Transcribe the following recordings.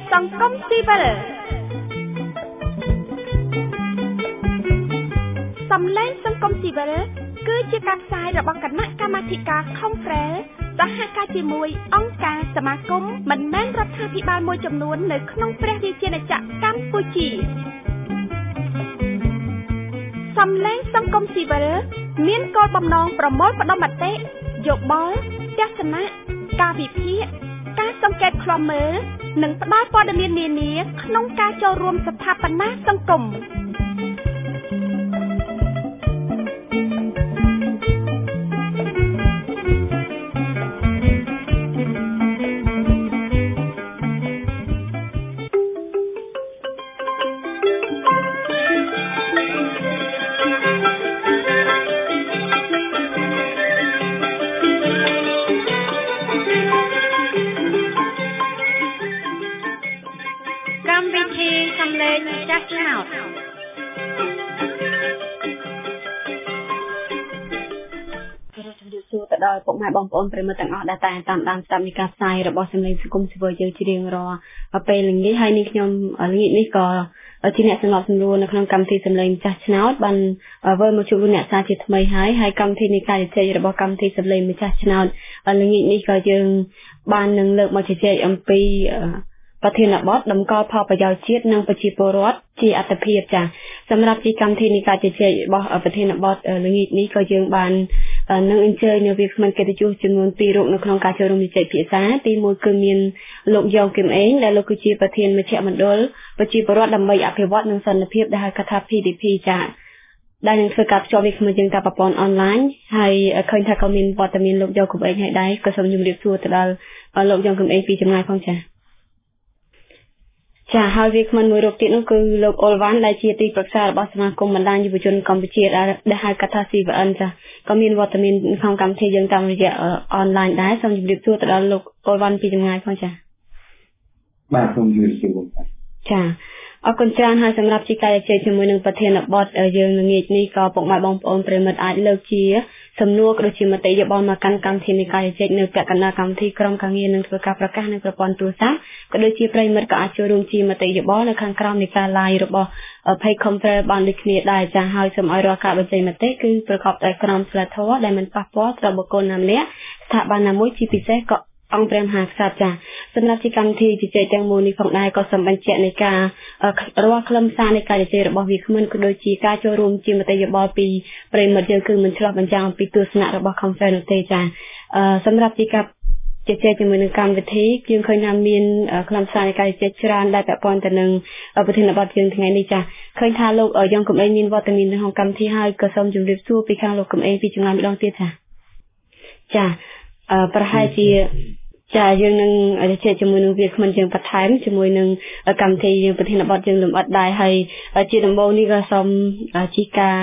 សង្គមស៊ីវិលសំឡេងសង្គមស៊ីវិលគឺជាការផ្សាយរបស់គណៈកម្មាធិការ Conference សហការជាមួយអង្គការសមាគមមិនមែនរដ្ឋាភិបាលមួយចំនួននៅក្នុងព្រះរាជាណាចក្រកម្ពុជាសំឡេងសង្គមស៊ីវិលមានគោលបំណងប្រមូលផ្ដុំមតិយោបល់ទស្សនៈការវិភាគការសង្កេតឃ្លាំមើលនិងផ្ដល់ព័ត៌មាននានាក្នុងការចូលរួមស្ថាបនាសង្គមដល់ពុកម៉ែបងប្អូនប្រិមត្តទាំងអស់ដែលតាមដានស្ដាប់នៃការផ្សាយរបស់សម្លេងសង្គមស៊ីវិលយើងជារៀងរាល់ពេលល្ងាចហើយនេះខ្ញុំល្ងាចនេះក៏ជាអ្នកសម្របសម្រួលនៅក្នុងកម្មវិធីសម្លេងម្ចាស់ឆ្នោតបានវិលមកជួបលោកអ្នកសាជាថ្មីហើយកម្មវិធីនៃការជជែករបស់កម្មវិធីសម្លេងម្ចាស់ឆ្នោតល្ងាចនេះក៏យើងបាននឹងលើកមកជជែកអំពីប្រធានបទតម្កល់ផលប្រយោជន៍ជាតិនិងប្រជាពលរដ្ឋជាអត្ថភាពចាសម្រាប់ជាកម្មវិធីនៃការជជែករបស់ប្រធានបទល្ងាចនេះក៏យើងបាននឹងអញ្ជើញនៅវាគ្មិនកិត្តិយសចំនួន2រូបនៅក្នុងការចូលរួមជជែកភាសាទី1គឺមានលោកយ៉ងគឹមអេងដែលលោកគឺជាប្រធានមជ្ឈមណ្ឌលប្រជាពលរដ្ឋដើម្បីអភិវឌ្ឍនិងសន្តិភាពដែលហៅថា PDP ចាដែលនឹងធ្វើការភ្ជាប់វាគ្មិនយើងតាមប្រព័ន្ធអនឡាញហើយឃើញថាក៏មានវត្តមានលោកយ៉ងគឹមអេងហើយដែរក៏សូមជម្រាបសួរទៅដល់លោកយ៉ងគឹមអេងពីចម្ងាយផងចាហើយវាគ្មិនមួយរូបទៀតនោះគឺលោកអ៊ុលវ៉ាន់ដែលជាទីប្រឹក្សារបស់សមាគមបណ្ដាញយុវជនកម្ពុជាដែលហៅកាត់ថា CVN ចាក៏មានវត្តមានក្នុងកម្មវិធីយើងតាមរយៈអនឡាញដែរសូមជម្រាបសួរទៅដល់លោកអ៊ុលវ៉ាន់ពីចម្ងាយផងចាបាទសូមជម្រាបសួរចាអរគុណច្រើនហើយសម្រាប់ជាការជជែកជាមួយនឹងប្រធានបទយើងល្ងាចនេះក៏ពុកម៉ែបងប្អូនប្រិមិត្តអាចលើកជាសំណួរក៏ដូចជាមតិយោបល់មកកាន់កម្មវិធីនៃការជជែកនៅពាក់កណ្ដាលកម្មវិធីក្រុមការងារនឹងធ្វើការប្រកាសនៅប្រព័ន្ធទូរស័ព្ទក៏ដូចជាប្រិមិត្តក៏អាចចូលរួមជាមតិយោបល់នៅខាងក្រោមនៃការ live របស់ page Conference បានដូចគ្នាដែរចាហើយសូមឲ្យរាល់ការបញ្ចេញមតិគឺប្រកបដោយក្រមសីលធម៌ដែលមិនប៉ះពាល់ដល់បុគ្គលណាម្នាក់ស្ថាប័នណាមួយជាពិសេសក៏អង្គព្រះមហាក្សត្រចាសម្រាប់ជាកម្មវិធីជជែកទាំងមូលនេះផងដែរក៏សូមបញ្ជាក់នៃការរាល់ខ្លឹមសារនៃការជជែករបស់វាគ្មិនក៏ដូចជាការចូលរួមជាមតិយោបល់ពីប្រិយមិត្តយើងគឺមិនឆ្លោះបញ្ចាំងអំពីទស្សនៈរបស់ Conference នោះទេចាសម្រាប់ជាការជជែកជាមួយនឹងកម្មវិធីយើងឃើញថាមានខ្លឹមសារនៃការជជែកច្រើនដែលពាក់ព័ន្ធទៅនឹងប្រធានបទយើងថ្ងៃនេះចាឃើញថាលោកយ៉ងគឹមអេងមានវត្តមាននៅក្នុងកម្មវិធីហើយក៏សូមជម្រាបសួរពីខាងលោកគឹមអេងពីចម្ងាយម្ដងទៀតចាប្រហែលជាយើងនឹងជជែកជាមួយនឹងវាគ្មិនយើងបន្ថែមជាមួយនឹងកម្មវិធីយើងប្រធានបទយើងលំអិតដែរហើយជាដំបូងនេះក៏សូមជាការ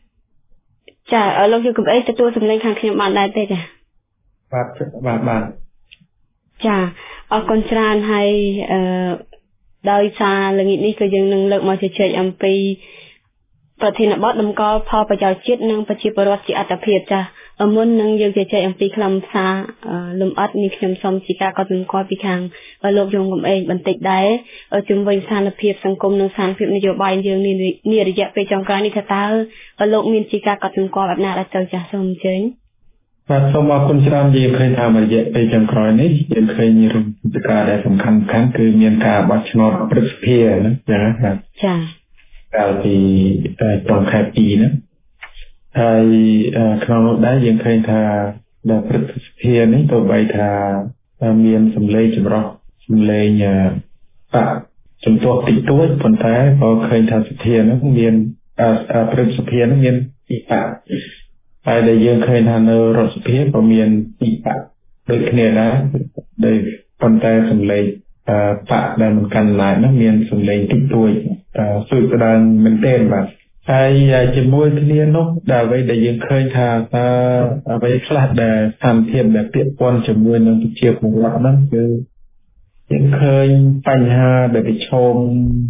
លោកគឹមអេងទទួលសម្លេងខាងខ្ញុំបានដែរទេចាបាទចាអរគុណច្រើនហើយដោយសារល្ងាចនេះក៏យើងនឹងលើកមកជជែកអំពីប្រធានបទតម្កល់ផលប្រយោជន៍ជាតិនិងប្រជាពលរដ្ឋជាអត្ថភាពចាមុននឹងយើងជជែកអំពីខ្លឹមសារលំអិតនេះខ្ញុំសូមជាការកត់សម្គាល់ពីខាងលោកយ៉ងគឹមអេងបន្តិចដែរជំវិញស្ថានភាពសង្គមនិងស្ថានភាពនយោបាយយើងនារយៈពេលចុងក្រោយនេះថាតើលោកមានជាការកត់សម្គាល់បែបណាដែរទៅចាសូមអញ្ជើញបាទសូមអរគុណច្រើនយើងឃើញថារយៈពេលចុងក្រោយនេះយើងឃើញមានរំការដែលសំខាន់គឺមានការបោះឆ្នោតព្រឹទ្ធសភាណាចាកាលពីចុងខែ2ណាហើយក្នុងនោះដែរយើងឃើញថាដែលព្រឹទ្ធសភានេះទោះបីថាមានសម្លេងចម្រុះសម្លេងជំទាស់តិចតួចប៉ុន្តែក៏ឃើញថាសភានោះមានព្រឹទ្ធសភានោះមានពីបកហើយដែលយើងឃើញថានៅរដ្ឋសភាក៏មានពីបកដូចគ្នាដែរដោយប៉ុន្តែសម្លេងបកដែលមិនកាន់ឡាយនោះមានសម្លេងតិចតួចស្រួយស្ដាងមែនទែនបាទហើយជាមួយគ្នានោះដែលអ្វីដែលយើងឃើញថាអ្វីខ្លះដែលស្ថានភាពដែលពាក់ព័ន្ធជាមួយនឹងប្រជាពលរដ្ឋហ្នឹងគឺយើងឃើញបញ្ហាដែលប្រឈម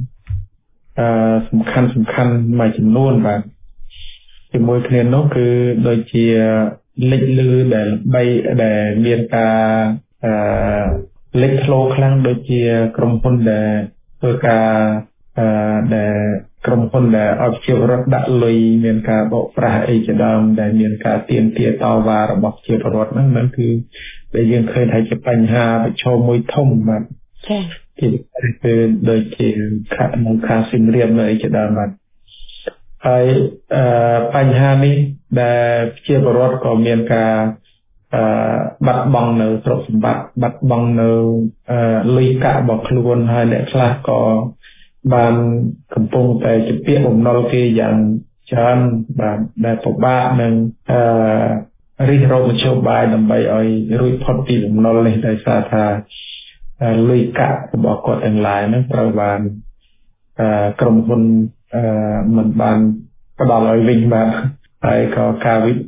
សំខាន់មួយចំនួនបាទជាមួយគ្នានោះគឺដូចជាលេចលឺដែលមានការលេចធ្លោខ្លាំងដូចជាក្រុមហ៊ុនដែលធ្វើការដែលក្រុមហ៊ុនដែលអភិជារដ្ឋដាក់លុយមានការបោកប្រាស់អីជាដើមដែលមានការទាមទារតវ៉ារបស់ជាពលរដ្ឋហ្នឹងគឺដែលយើងឃើញថាជាបញ្ហាប្រឈមមួយធំបាទចា៎គឺដូចជាខាងស៊ីមរៀបនៅអីជាដើមបាទហើយបញ្ហានេះដែលជាពលរដ្ឋក៏មានការបាត់បង់នៅទ្រព្យសម្បត្តិបាត់បង់នៅលុយកាក់របស់ខ្លួនហើយអ្នកខ្លះក៏បានកំពុងតែជាពាក្យបំណុលគេយ៉ាងច្រើនបាទដែលពិបាកនឹងរិះរកមធ្យោបាយដើម្បីឲ្យរួចផុតពីបំណុលនេះដោយសារថាលុយកាក់របស់គាត់ទាំងឡាយហ្នឹងត្រូវបានក្រុមហ៊ុនមិនបានផ្ដល់ឲ្យវិញបាទហើយក៏ការឲ្យ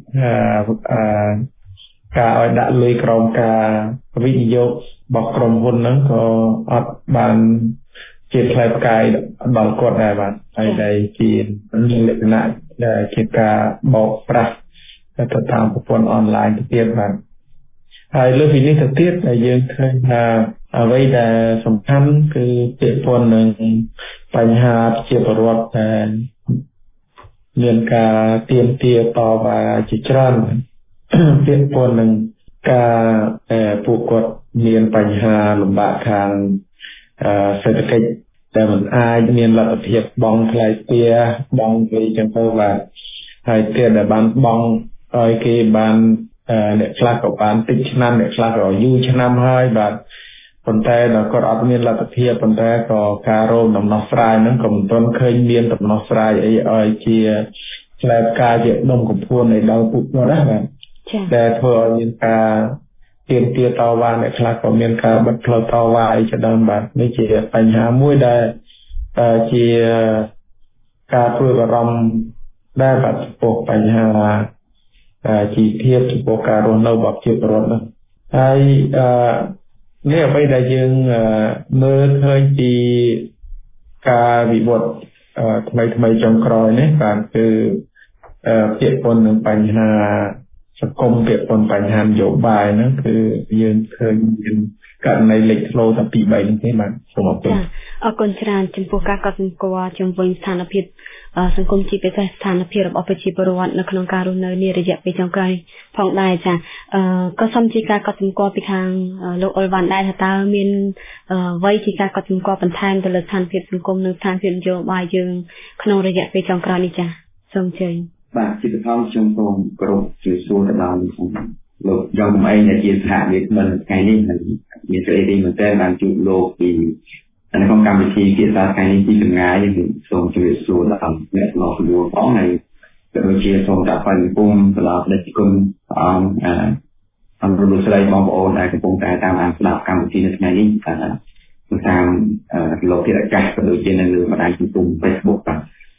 ដាក់លុយក្រោមការវិនិយោគរបស់ក្រុមហ៊ុនហ្នឹងក៏អត់បានជាផ្លែផ្កាយដល់គាត់ដែរបាទហើយដែលជាលក្ខណៈដែលជាការបោកប្រាស់ទៅតាមប្រព័ន្ធអនឡាញទៅទៀតបាទហើយលើពីនេះទៅទៀតដែលយើងឃើញថាអ្វីដែលសំខាន់គឺពាក់ព័ន្ធនឹងបញ្ហាជាពលរដ្ឋដែលមានការទាមទារតវ៉ាជាច្រើនពាក់ព័ន្ធនឹងការពួកគាត់មានបញ្ហាលំបាកខាងសេដ្ឋកិច្ចតែមិនអាចមានលទ្ធភាពបង់ថ្លៃផ្ទះបង់អីចឹងទៅបាទហើយគេដែលបានបង់ឲ្យគេបានអ្នកខ្លះក៏បានតិចឆ្នាំអ្នកខ្លះក៏យូរឆ្នាំហើយបាទប៉ុន្តែដល់គាត់អត់មានលទ្ធភាពប៉ុន្តែក៏ការរោគដំណោះស្រាយហ្នឹងក៏មិនទាន់ឃើញមានដំណោះស្រាយអីឲ្យជាឆ្លែតការជាដុំកំភួនឲ្យដល់ពួកគាត់ណាបាទដែលធ្វើឲ្យមានការទាមទារតវ៉ាអ្នកខ្លះក៏មានការបិទផ្លូវតវ៉ាអីជាដើមបាទនេះជាបញ្ហាមួយដែលជាការព្រួយបារម្ភដែលបាទចំពោះបញ្ហាជីវភាពចំពោះការរស់នៅរបស់ជាពលរដ្ឋនោះហើយនេះអ្វីដែលយើងមើលឃើញពីការវិវត្តថ្មីចុងក្រោយនេះបាទគឺពាក់ព័ន្ធនឹងបញ្ហាសង្គមពាក់ព័ន្ធបញ្ហានយោបាយហ្នឹងគឺយើងឃើញមានករណីលេចធ្លោតែ2 3នេះទេបាទសូមអរគុណអរគុណច្រើនចំពោះការកត់សម្គាល់ជំវិញស្ថានភាពសង្គមជាពិសេសស្ថានភាពរបស់ប្រជាពលរដ្ឋនៅក្នុងការរស់នៅនារយៈពេលចុងក្រោយផងដែរចាក៏សូមជាការកត់សម្គាល់ពីខាងលោកអុលវ៉ាន់ដែរថាតើមានអ្វីជាការកត់សម្គាល់បន្ថែមទៅលើស្ថានភាពសង្គមនិងស្ថានភាពនយោបាយយើងក្នុងរយៈពេលចុងក្រោយនេះចាសូមអញ្ជើញបាទជាបឋមខ្ញុំសូមគោរពជម្រាបសួរទៅដល់លោកយ៉ងកំឯងដែលជាសហមេក្បិនថ្ងៃនេះមានសេរីរីមែនទែនបានជួបលោកពីនៅក្នុងកម្មវិធីភាសាថ្ងៃនេះពីចម្ងាយសូមជម្រាបសួរដល់អ្នកស្នងជំនួសផងហើយក៏ដូចជាសូមដាក់បញ្ញគុំទៅដល់ព្រះគុណអង្គលោកស្រីបងប្អូនដែលកំពុងតែតាមដានស្ដាប់កម្មវិធីនៅថ្ងៃនេះតាមលោកធាតុអាកាសក៏ដូចជានៅលើបណ្ដាញសង្គម Facebook បាទ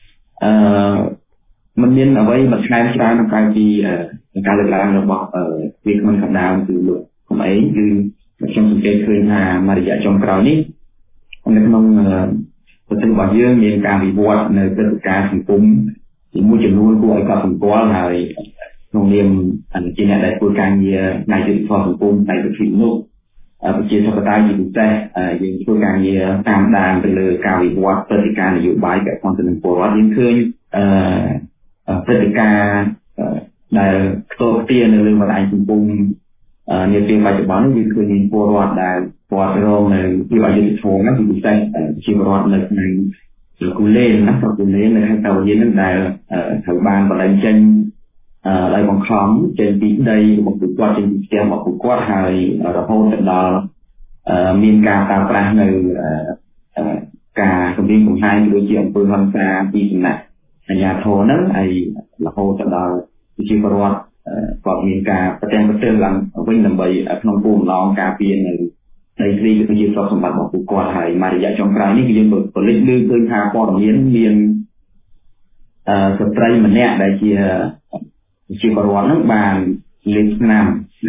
มันមានអ្វីមួយថ្ងៃច្រើននៅក្រៅពីការលើកឡើងរបស់វាគ្មិនកណ្ដាលគឺលោកកំឯងគឺខ្ញុំសង្កេតឃើញថាមួយរយៈចុងក្រោយនេះនៅក្នុងប្រទេសរបស់យើងមានការវិវត្តនៅព្រឹត្តិការណ៍សង្គមមួយចំនួនគួរឲ្យកត់សម្គាល់ហើយក្នុងនាមជាអ្នកដែលធ្វើការងារផ្នែកយុត្តិធម៌សង្គមផ្នែកវិទ្យានោះប្រជាធិបតេយ្យជាពិសេសយើងធ្វើការងារតាមដានទៅលើការវិវត្តព្រឹត្តិការណ៍នយោបាយពាក់ព័ន្ធទៅនឹងពលរដ្ឋយើងឃើញព្រឹត្តិការណ៍ដែលផ្ទាល់ផ្ទាល់នៅលើបណ្ដាញសង្គមនាពេលបច្ចុប្បន្នយើងឃើញមានពលរដ្ឋដែលគាត់រងនៅពីអយុធធម៌ហ្នឹងគឺពិសេសជាពលរដ្ឋនៅក្នុងគូលែនណាគូលែននៅខាងតវៀនហ្នឹងដែលត្រូវបានបដិចេញដោយបង្ខំចេញពីដីរបស់ពួកគាត់ចេញពីផ្ទះរបស់ពួកគាត់ហើយរហូតដល់មានការប្រើប្រាស់នៅការគម្រាមកំហែងដូចជាអំពើហិង្សាពីសំណាក់អាជ្ញាធរហ្នឹងហើយរហូតដល់ប្រជាពលរដ្ឋគាត់មានការប្រទាំងប្រទើឡើងវិញដើម្បីក្នុងគោលបំណងការពារនៅដីធ្លីគឺជាទ្រព្យសម្បត្តិរបស់ពួកគាត់ហើយមួយរយៈចុងក្រោយនេះគឺយើងពលិចលើឃើញថាព័ត៌មានមានស្ត្រីម្នាក់ដែលជាពលរដ្ឋហ្នឹងបានលេខឆ្នាំ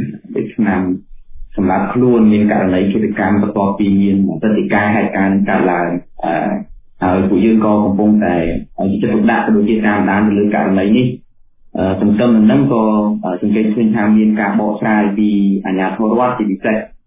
សម្រាប់ខ្លួនមានករណីឃាតកម្មបន្ទាប់ពីមានព្រឹត្តិការណ៍ហេតុការណ៍កើតឡើងហើយពួកយើងក៏កំពុងតែចិត្តទុកដាក់ទៅដូចជាតាមដានទៅលើករណីនេះទន្ទឹមនឹងហ្នឹងក៏សង្កេតឃើញថាមានការបកស្រាយពីអាជ្ញាធររដ្ឋជាពិសេស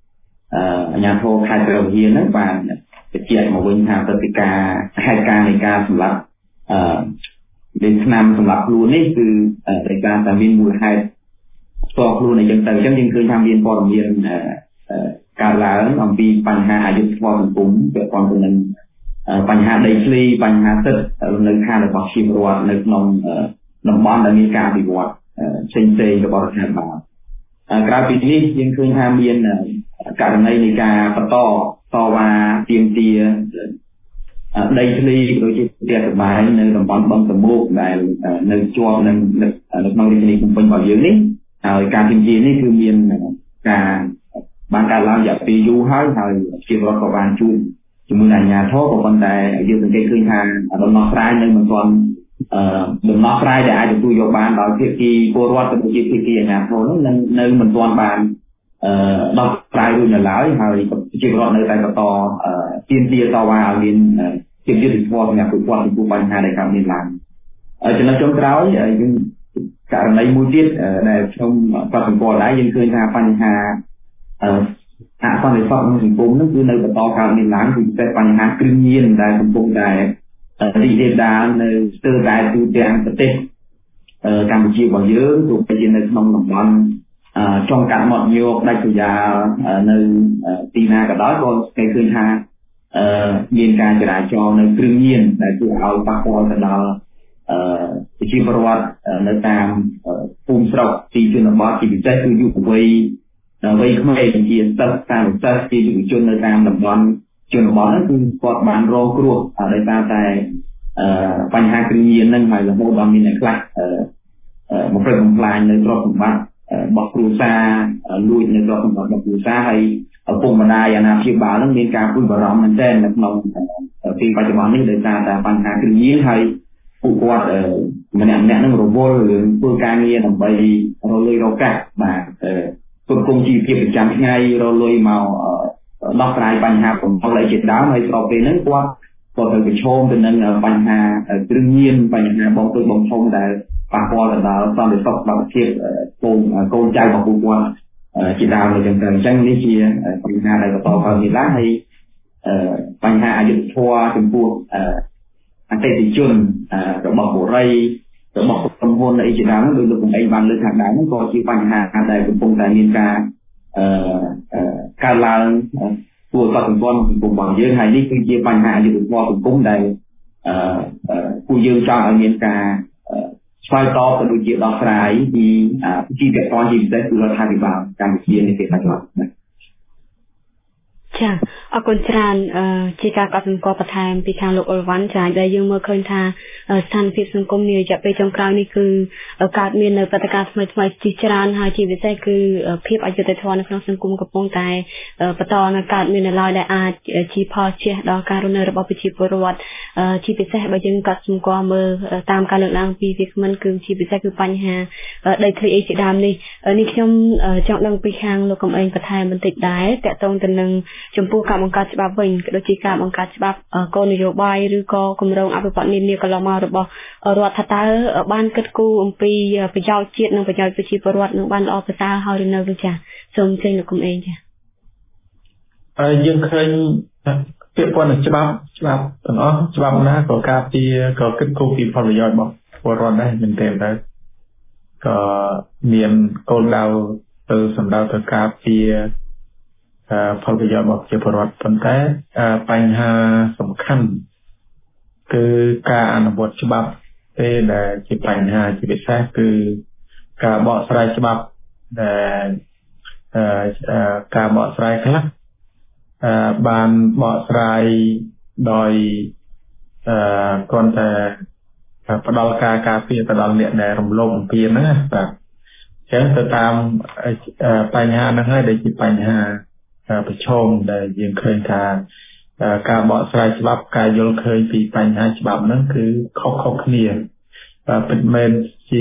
អាញាធរខេត្តព្រះវិហារហ្នឹងបានបញ្ជាក់មកវិញថាព្រឹត្តិការណ៍ហេតុការណ៍នៃការសម្លាប់លេងឆ្នាំសម្លាប់ខ្លួននេះគឺដោយសារតែមានមូលហេតុផ្ទាល់ខ្លួនអីចឹងទៅអញ្ចឹងយើងឃើញថាមានព័ត៌មានកើតឡើងអំពីបញ្ហាអយុត្តិធម៌សង្គមពាក់ព័ន្ធទៅនឹងបញ្ហាដីធ្លីបញ្ហាសិទ្ធិនៅខាងរបស់ជីវរដ្ឋនៅក្នុងតំបន់ដែលមានការអភិវឌ្ឍផ្សេងៗរបស់រដ្ឋាភិបាលក្រៅពីនេះយើងឃើញថាមានករណីនៃការបន្តតវ៉ាទាមទារដីធ្លីដូចជាផ្ទះសម្បែងនៅតំបន់បឹងតមោកដែលនៅជាប់នឹងនៅក្នុងរាជធានីភ្នំពេញរបស់យើងនេះហើយការទាមទារនេះគឺមានការបានកើតឡើងរយៈពេលយូរហើយជារដ្ឋក៏បានជួយជាមួយអាជ្ញាធរក៏ប៉ុន្តែយើងសង្កេតឃើញថាដំណោះស្រាយនៅមិនទាន់ដំណោះស្រាយដែលអាចទទួលយកបានដោយភាគីពលរដ្ឋក៏ដូចជាភាគីអាជ្ញាធរនោះនៅមិនទាន់បានដោះស្រាយរួចនៅឡើយហើយប្រជាពលរដ្ឋនៅតែបន្តទាមទារតវ៉ាឲ្យមានជាយុត្តិធម៌សម្រាប់ពួកគាត់ចំពោះបញ្ហាដែលកើតមានឡើងចំណុចចុងក្រោយយើងករណីមួយទៀតដែលខ្ញុំក៏សម្គាល់ដែរយើងឃើញថាបញ្ហាអសន្តិសុខក្នុងសង្គមនោះគឺនៅបន្តកើតមានឡើងពីពិសេសបញ្ហាគ្រឿងញៀនដែលកំពុងតែរីករាលដាលនៅស្ទើរតែទូទាំងប្រទេសកម្ពុជារបស់យើងទោះបីជានៅក្នុងតំបន់ចុងកាត់មាត់ញោកដាច់ស្រយាលនៅទីណាក៏ដោយក៏គេឃើញថាមានការចរាចរណ៍នៅគ្រឿងញៀនដែលធ្វើឲ្យប៉ះពាល់ទៅដល់ប្រជាពលរដ្ឋនៅតាមភូមិស្រុកទីជនបទជាពិសេសគឺយុវវ័យវ័យក្មេងជាសិស្សតាមសិស្សជាយុវជននៅតាមតំបន់ជនបទហ្នឹងគឺគាត់បានរងគ្រោះដោយសារតែបញ្ហាគ្រឿងញៀនហ្នឹងហើយរហូតដល់មានអ្នកខ្លះបំផ្លិចបំផ្លាញនៅទ្រព្យសម្បត្តិរបស់គ្រួសារលួចនៅទ្រព្យសម្បត្តិរបស់គ្រួសារហើយឪពុកម្ដាយអាណាព្យាបាលហ្នឹងមានការព្រួយបារម្ភមែនទែននៅក្នុងពេលបច្ចុប្បន្ននេះដោយសារតែបញ្ហាគ្រឿងញៀនហើយពួកគាត់ម្នាក់ហ្នឹងរវល់រឿងធ្វើការងារដើម្បីរលុយរកកាក់បាទគ្រប់គ្រងជីវភាពប្រចាំថ្ងៃរលុយមកដោះស្រាយបញ្ហាកំហុសអីជាដើមហើយស្របពេលហ្នឹងគាត់ក៏ត្រូវប្រឈមទៅនឹងបញ្ហាគ្រឿងញៀនបញ្ហាបងទុយបងធំដែលប៉ះពាល់ទៅដល់សន្តិសុខសុខភាពកូនចៅរបស់ពួកគាត់ជាដើមអញ្ចឹងនេះជាបញ្ហាដែលបន្តកើតមានឡើងហើយបញ្ហាអយុត្តិធម៌ចំពោះអតិថិជនរបស់បុរីរបស់ក្រុមហ៊ុនអីជាដើមដោយលោកកំឯងបានលើកខាងដើមហ្នឹងក៏ជាបញ្ហាដែលកំពុងតែមានការកើតឡើងគួរកត់សម្គាល់ក្នុងសង្គមរបស់យើងហើយនេះគឺជាបញ្ហាអយុត្តិធម៌សង្គមដែលពួកយើងចង់ឲ្យមានការឆ្លើយតបទៅដូចជាដោះស្រាយពីជីវភាពជាពិសេសគឺរដ្ឋាភិបាលកម្ពុជានេះពេលបច្ចុប្បន្នណាចាអរគុណច្រើនជាការកត់សម្គាល់បន្ថែមពីខាងលោកអ៊ុលវ៉ាន់ចាដែលយើងមើលឃើញថាស្ថានភាពសង្គមនារយៈពេលចុងក្រោយនេះគឺកើតមាននៅព្រឹត្តិការណ៍ថ្មីៗជាច្រើនហើយជាពិសេសគឺភាពអយុត្តិធម៌នៅក្នុងសង្គមកំពុងតែបន្តនៅកើតមាននៅឡើយដែលអាចជាផលជះដល់ការរស់នៅរបស់ប្រជាពលរដ្ឋជាពិសេសបើយើងកត់សម្គាល់មើលតាមការលើកឡើងពីវាគ្មិនគឺជាពិសេសគឺបញ្ហាដីធ្លីអីជាដើមនេះខ្ញុំចង់ដឹងពីខាងលោកកំឯងបន្ថែមបន្តិចដែរតកតងទៅនឹងចំពោះការបង្កើតច្បាប់វិញក៏ដូចជាការបង្កើតច្បាប់គោលនយោបាយឬក៏គម្រោងអភិវឌ្ឍនានាកន្លងមករបស់រដ្ឋថាតើបានគិតគូរអំពីប្រយោជន៍ជាតិនិងប្រយោជន៍ប្រជាពលរដ្ឋនឹងបានល្អប្រសើរហើយឬនៅទេចាសូមចេញលោកកំឯងចាហើយយើងឃើញពាក្យព័ន្ធនឹងច្បាប់ទាំងអស់ច្បាប់ណាក៏ការពារក៏គិតគូរពីផលប្រយោជន៍របស់ពលរដ្ឋដែរមែនទេតែក៏មានគោលដៅទៅសម្ដៅទៅការពារផលប្រយោជន៍របស់ប្រជាពលរដ្ឋប៉ុន្តែបញ្ហាសំខាន់គឺការអនុវត្តច្បាប់ពេលដែលជាបញ្ហាជាពិសេសគឺការបកស្រាយច្បាប់ដែលការបកស្រាយខ្លះបានបកស្រាយដោយគ្រាន់តែផ្ដល់ការពារទៅដល់អ្នកដែលរំលោភបំពានហ្នឹងបាទអញ្ចឹងទៅតាមបញ្ហាហ្នឹងហើយដែលជាបញ្ហាប្រឈមដែលយើងឃើញថាការបកស្រាយច្បាប់ការយល់ឃើញពីបញ្ហាច្បាប់ហ្នឹងគឺខុសគ្នាពិតមែនជា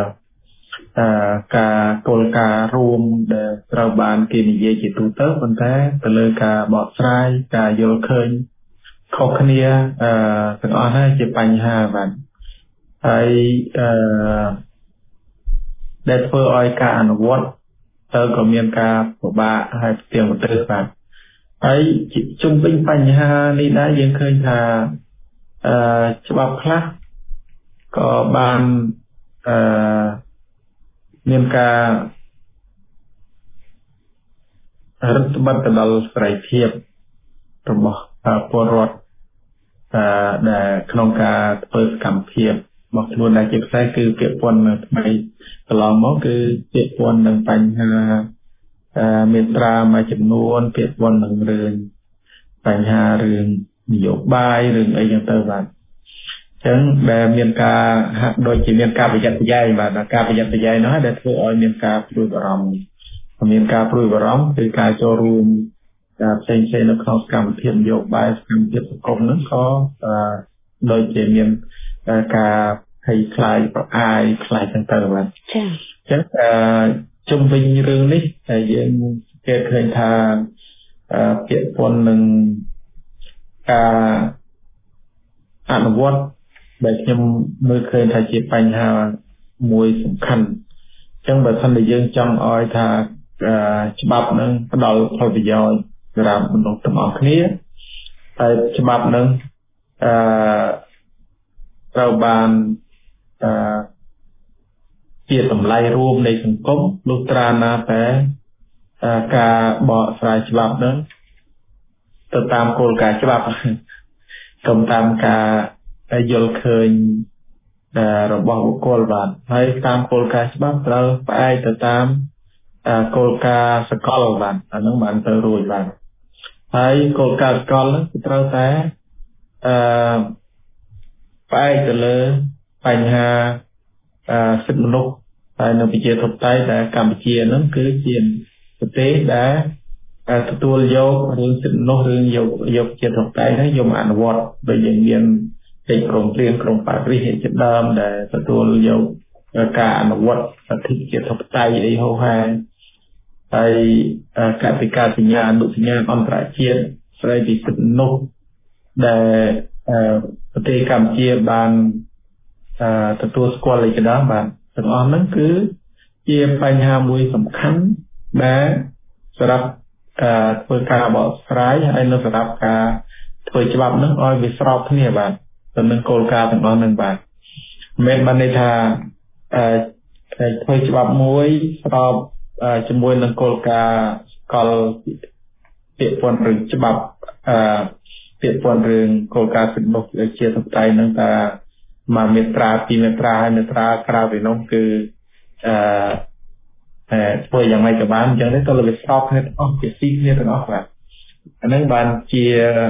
ការគោលការណ៍រួមដែលត្រូវបានគេនិយាយជាទូទៅប៉ុន្តែទៅលើការបកស្រាយការយល់ឃើញខុសគ្នាទាំងអស់ហ្នឹងជាបញ្ហាបាទហើយដែលធ្វើឲ្យការអនុវត្តក៏មានការពិបាកហើយផ្ទៀងផ្ទើបាទហើយជុំវិញបញ្ហានេះដែរយើងឃើញថាច្បាប់ខ្លះក៏បានមានការរឹតបន្តឹងទៅដល់សេរីភាពរបស់ពលរដ្ឋដែលក្នុងការធ្វើសកម្មភាពរបស់ខ្លួនដែលជាផ្សេងគឺពាក់ព័ន្ធនៅថ្មីកន្លងមកគឺពាក់ព័ន្ធនឹងបញ្ហាមេត្រាមួយចំនួនពាក់ព័ន្ធនឹងរឿងបញ្ហារឿងនយោបាយរឿងអីចឹងទៅបាទអញ្ចឹងដែលមានការហាក់ដូចជាមានការប្រយ័ត្នប្រយែងបាទការប្រយ័ត្នប្រយែងនោះដែលធ្វើឲ្យមានការព្រួយបារម្ភគឺការចូលរួមផ្សេងៗនៅក្នុងសកម្មភាពនយោបាយសកម្មភាពសង្គមហ្នឹងក៏ដូចជាមានការភ័យខ្លាចប្រអាយខ្លាចទាំងទៅបាទចា៎អញ្ចឹងជុំវិញរឿងនេះតែយើងគេឃើញថាពាក្យពន្ធនឹងការអនុវត្តដែលខ្ញុំមើលឃើញថាជាបញ្ហាមួយសំខាន់អញ្ចឹងបើសិនជាយើងចង់ឲ្យថាច្បាប់នឹងផ្ដល់ផលប្រយោជន៍សម្រាប់មនុស្សទាំងអស់គ្នាហើយច្បាប់នឹងត្រូវបានជាតម្លៃរួមនៃសង្គមលុះត្រាណាតែការបកស្រាយច្បាប់នឹងទៅតាមគោលការណ៍ច្បាប់កុំតាមការយល់ឃើញរបស់បុគ្គលបាទហើយតាមគោលការណ៍ច្បាប់ត្រូវផ្អែកទៅតាមគោលការណ៍សកលបាទអានឹងបានទៅរួចបាទហើយគោលការណ៍សកលហ្នឹងគឺត្រូវតែផ្អែកទៅលើបញ្ហាសិទ្ធិមនុស្សហើយនៅប្រជាធិបតេយ្យដែលកម្ពុជាហ្នឹងគឺជាប្រទេសដែលទទួលយករឿងសិទ្ធិមនុស្សរឿងយកជាធិបតេយ្យហ្នឹងយកមកអនុវត្តដោយយើងមានកិច្ចព្រមព្រៀងក្រុងប៉ារីសជាដើមដែលទទួលយកការអនុវត្តសិទ្ធិជាធិបតេយ្យអីហូរហែហើយកតិកាសញ្ញាអនុសញ្ញាអន្តរជាតិស្ដីពីសិទ្ធិមនុស្សដែលប្រទេសកម្ពុជាបានទទួលស្គាល់ឯកឧត្តមបាទទាំងអស់ហ្នឹងគឺជាបញ្ហាមួយសំខាន់ដែលសម្រាប់ធ្វើការបកស្រាយហើយនៅសម្រាប់ការធ្វើច្បាប់ហ្នឹងឲ្យវាស្របគ្នាបាទទៅនឹងគោលការណ៍ទាំងអស់ហ្នឹងបាទមិនមែនបានន័យថាធ្វើច្បាប់មួយស្របជាមួយនឹងគោលការណ៍កលពាក្យពន្ធរឿងច្បាប់ពាក្យពន្ធរឿងគោលការណ៍សិទ្ធិមនុស្សជាធិបតេយ្យហ្នឹងថាមកមាត្រាពីមាត្រាហើយមាត្រាក្រៅពីនោះគឺធ្វើយ៉ាងម៉េចក៏បានអញ្ចឹងទៅលើវាស្របគ្នាទាំងអស់ជាស៊ីគ្នាទាំងអស់បាទអាហ្នឹងបានជា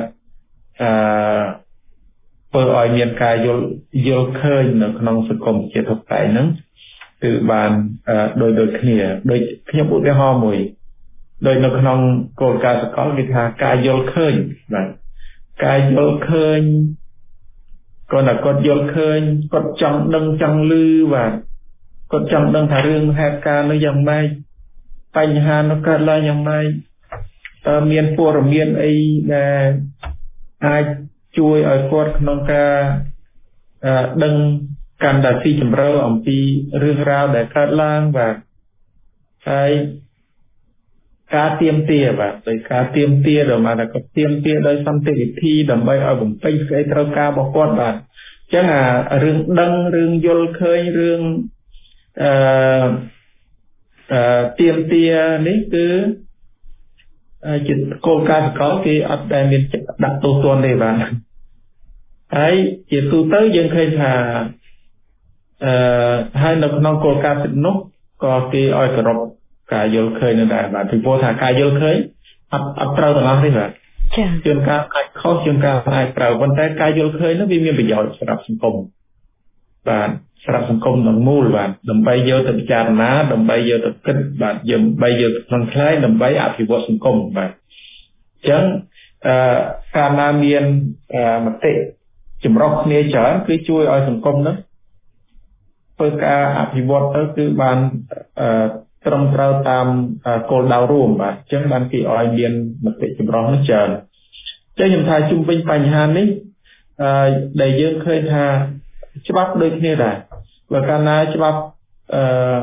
ធ្វើឲ្យមានការយល់ឃើញនៅក្នុងសង្គមជាធិបតេយ្យហ្នឹងគឺបានដូចគ្នាដូចខ្ញុំឧទាហរណ៍មួយដោយនៅក្នុងគោលការណ៍សកលគេថាការយល់ឃើញបាទការយល់ឃើញគាត់យល់ឃើញគាត់ចង់ដឹងចង់ឮបាទគាត់ចង់ដឹងថារឿងហេតុការណ៍នោះយ៉ាងម៉េចបញ្ហានោះកើតឡើងយ៉ាងម៉េចតើមានព័ត៌មានអីដែលអាចជួយឲ្យគាត់ក្នុងការដឹងកាន់តែស៊ីជម្រៅអំពីរឿងរ៉ាវដែលកើតឡើងបាទហើយការទៀមទាបាទដោយការទៀមទាដែលមកតែគាត់ទៀមទាដោយសន្តិវិធីដើម្បីឲ្យបំពេញសេចក្តីត្រូវការរបស់គាត់បាទអញ្ចឹងរឿងដឹងរឿងយល់ឃើញរឿងទៀមទានេះគឺជាគោលការណ៍សកលគេអត់ដែលមានដាក់ទោសទណ្ឌទេបាទហើយជាទូទៅយើងឃើញថាហើយនៅក្នុងគោលការណ៍សិទ្ធិមនុស្សក៏គេឲ្យគោរពការយល់ឃើញនៅដែរបាទពីព្រោះថាការយល់ឃើញអត់ត្រូវទាំងអស់ទេបាទចា៎ជួនកាលអាចខុសជួនកាលអាចត្រូវប៉ុន្តែការយល់ឃើញនោះវាមានប្រយោជន៍សម្រាប់សង្គមបាទសម្រាប់សង្គមទាំងមូលបាទដើម្បីយកទៅពិចារណាដើម្បីយកទៅគិតបាទដើម្បីយកទៅផ្លឹងខ្លៃដើម្បីអភិវឌ្ឍសង្គមបាទអញ្ចឹងកាលណាមានមតិចម្រុះគ្នាច្រើនគឺជួយឲ្យសង្គមនោះធ្វើការអភិវឌ្ឍទៅគឺបានត្រឹមត្រូវតាមគោលដៅរួមបាទអញ្ចឹងបានគេឲ្យមានមតិចម្រុះនោះច្រើនអញ្ចឹងខ្ញុំថាជុំវិញបញ្ហានេះដែលយើងឃើញថាច្បាប់ដូចគ្នាដែរបើកាលណាច្បាប់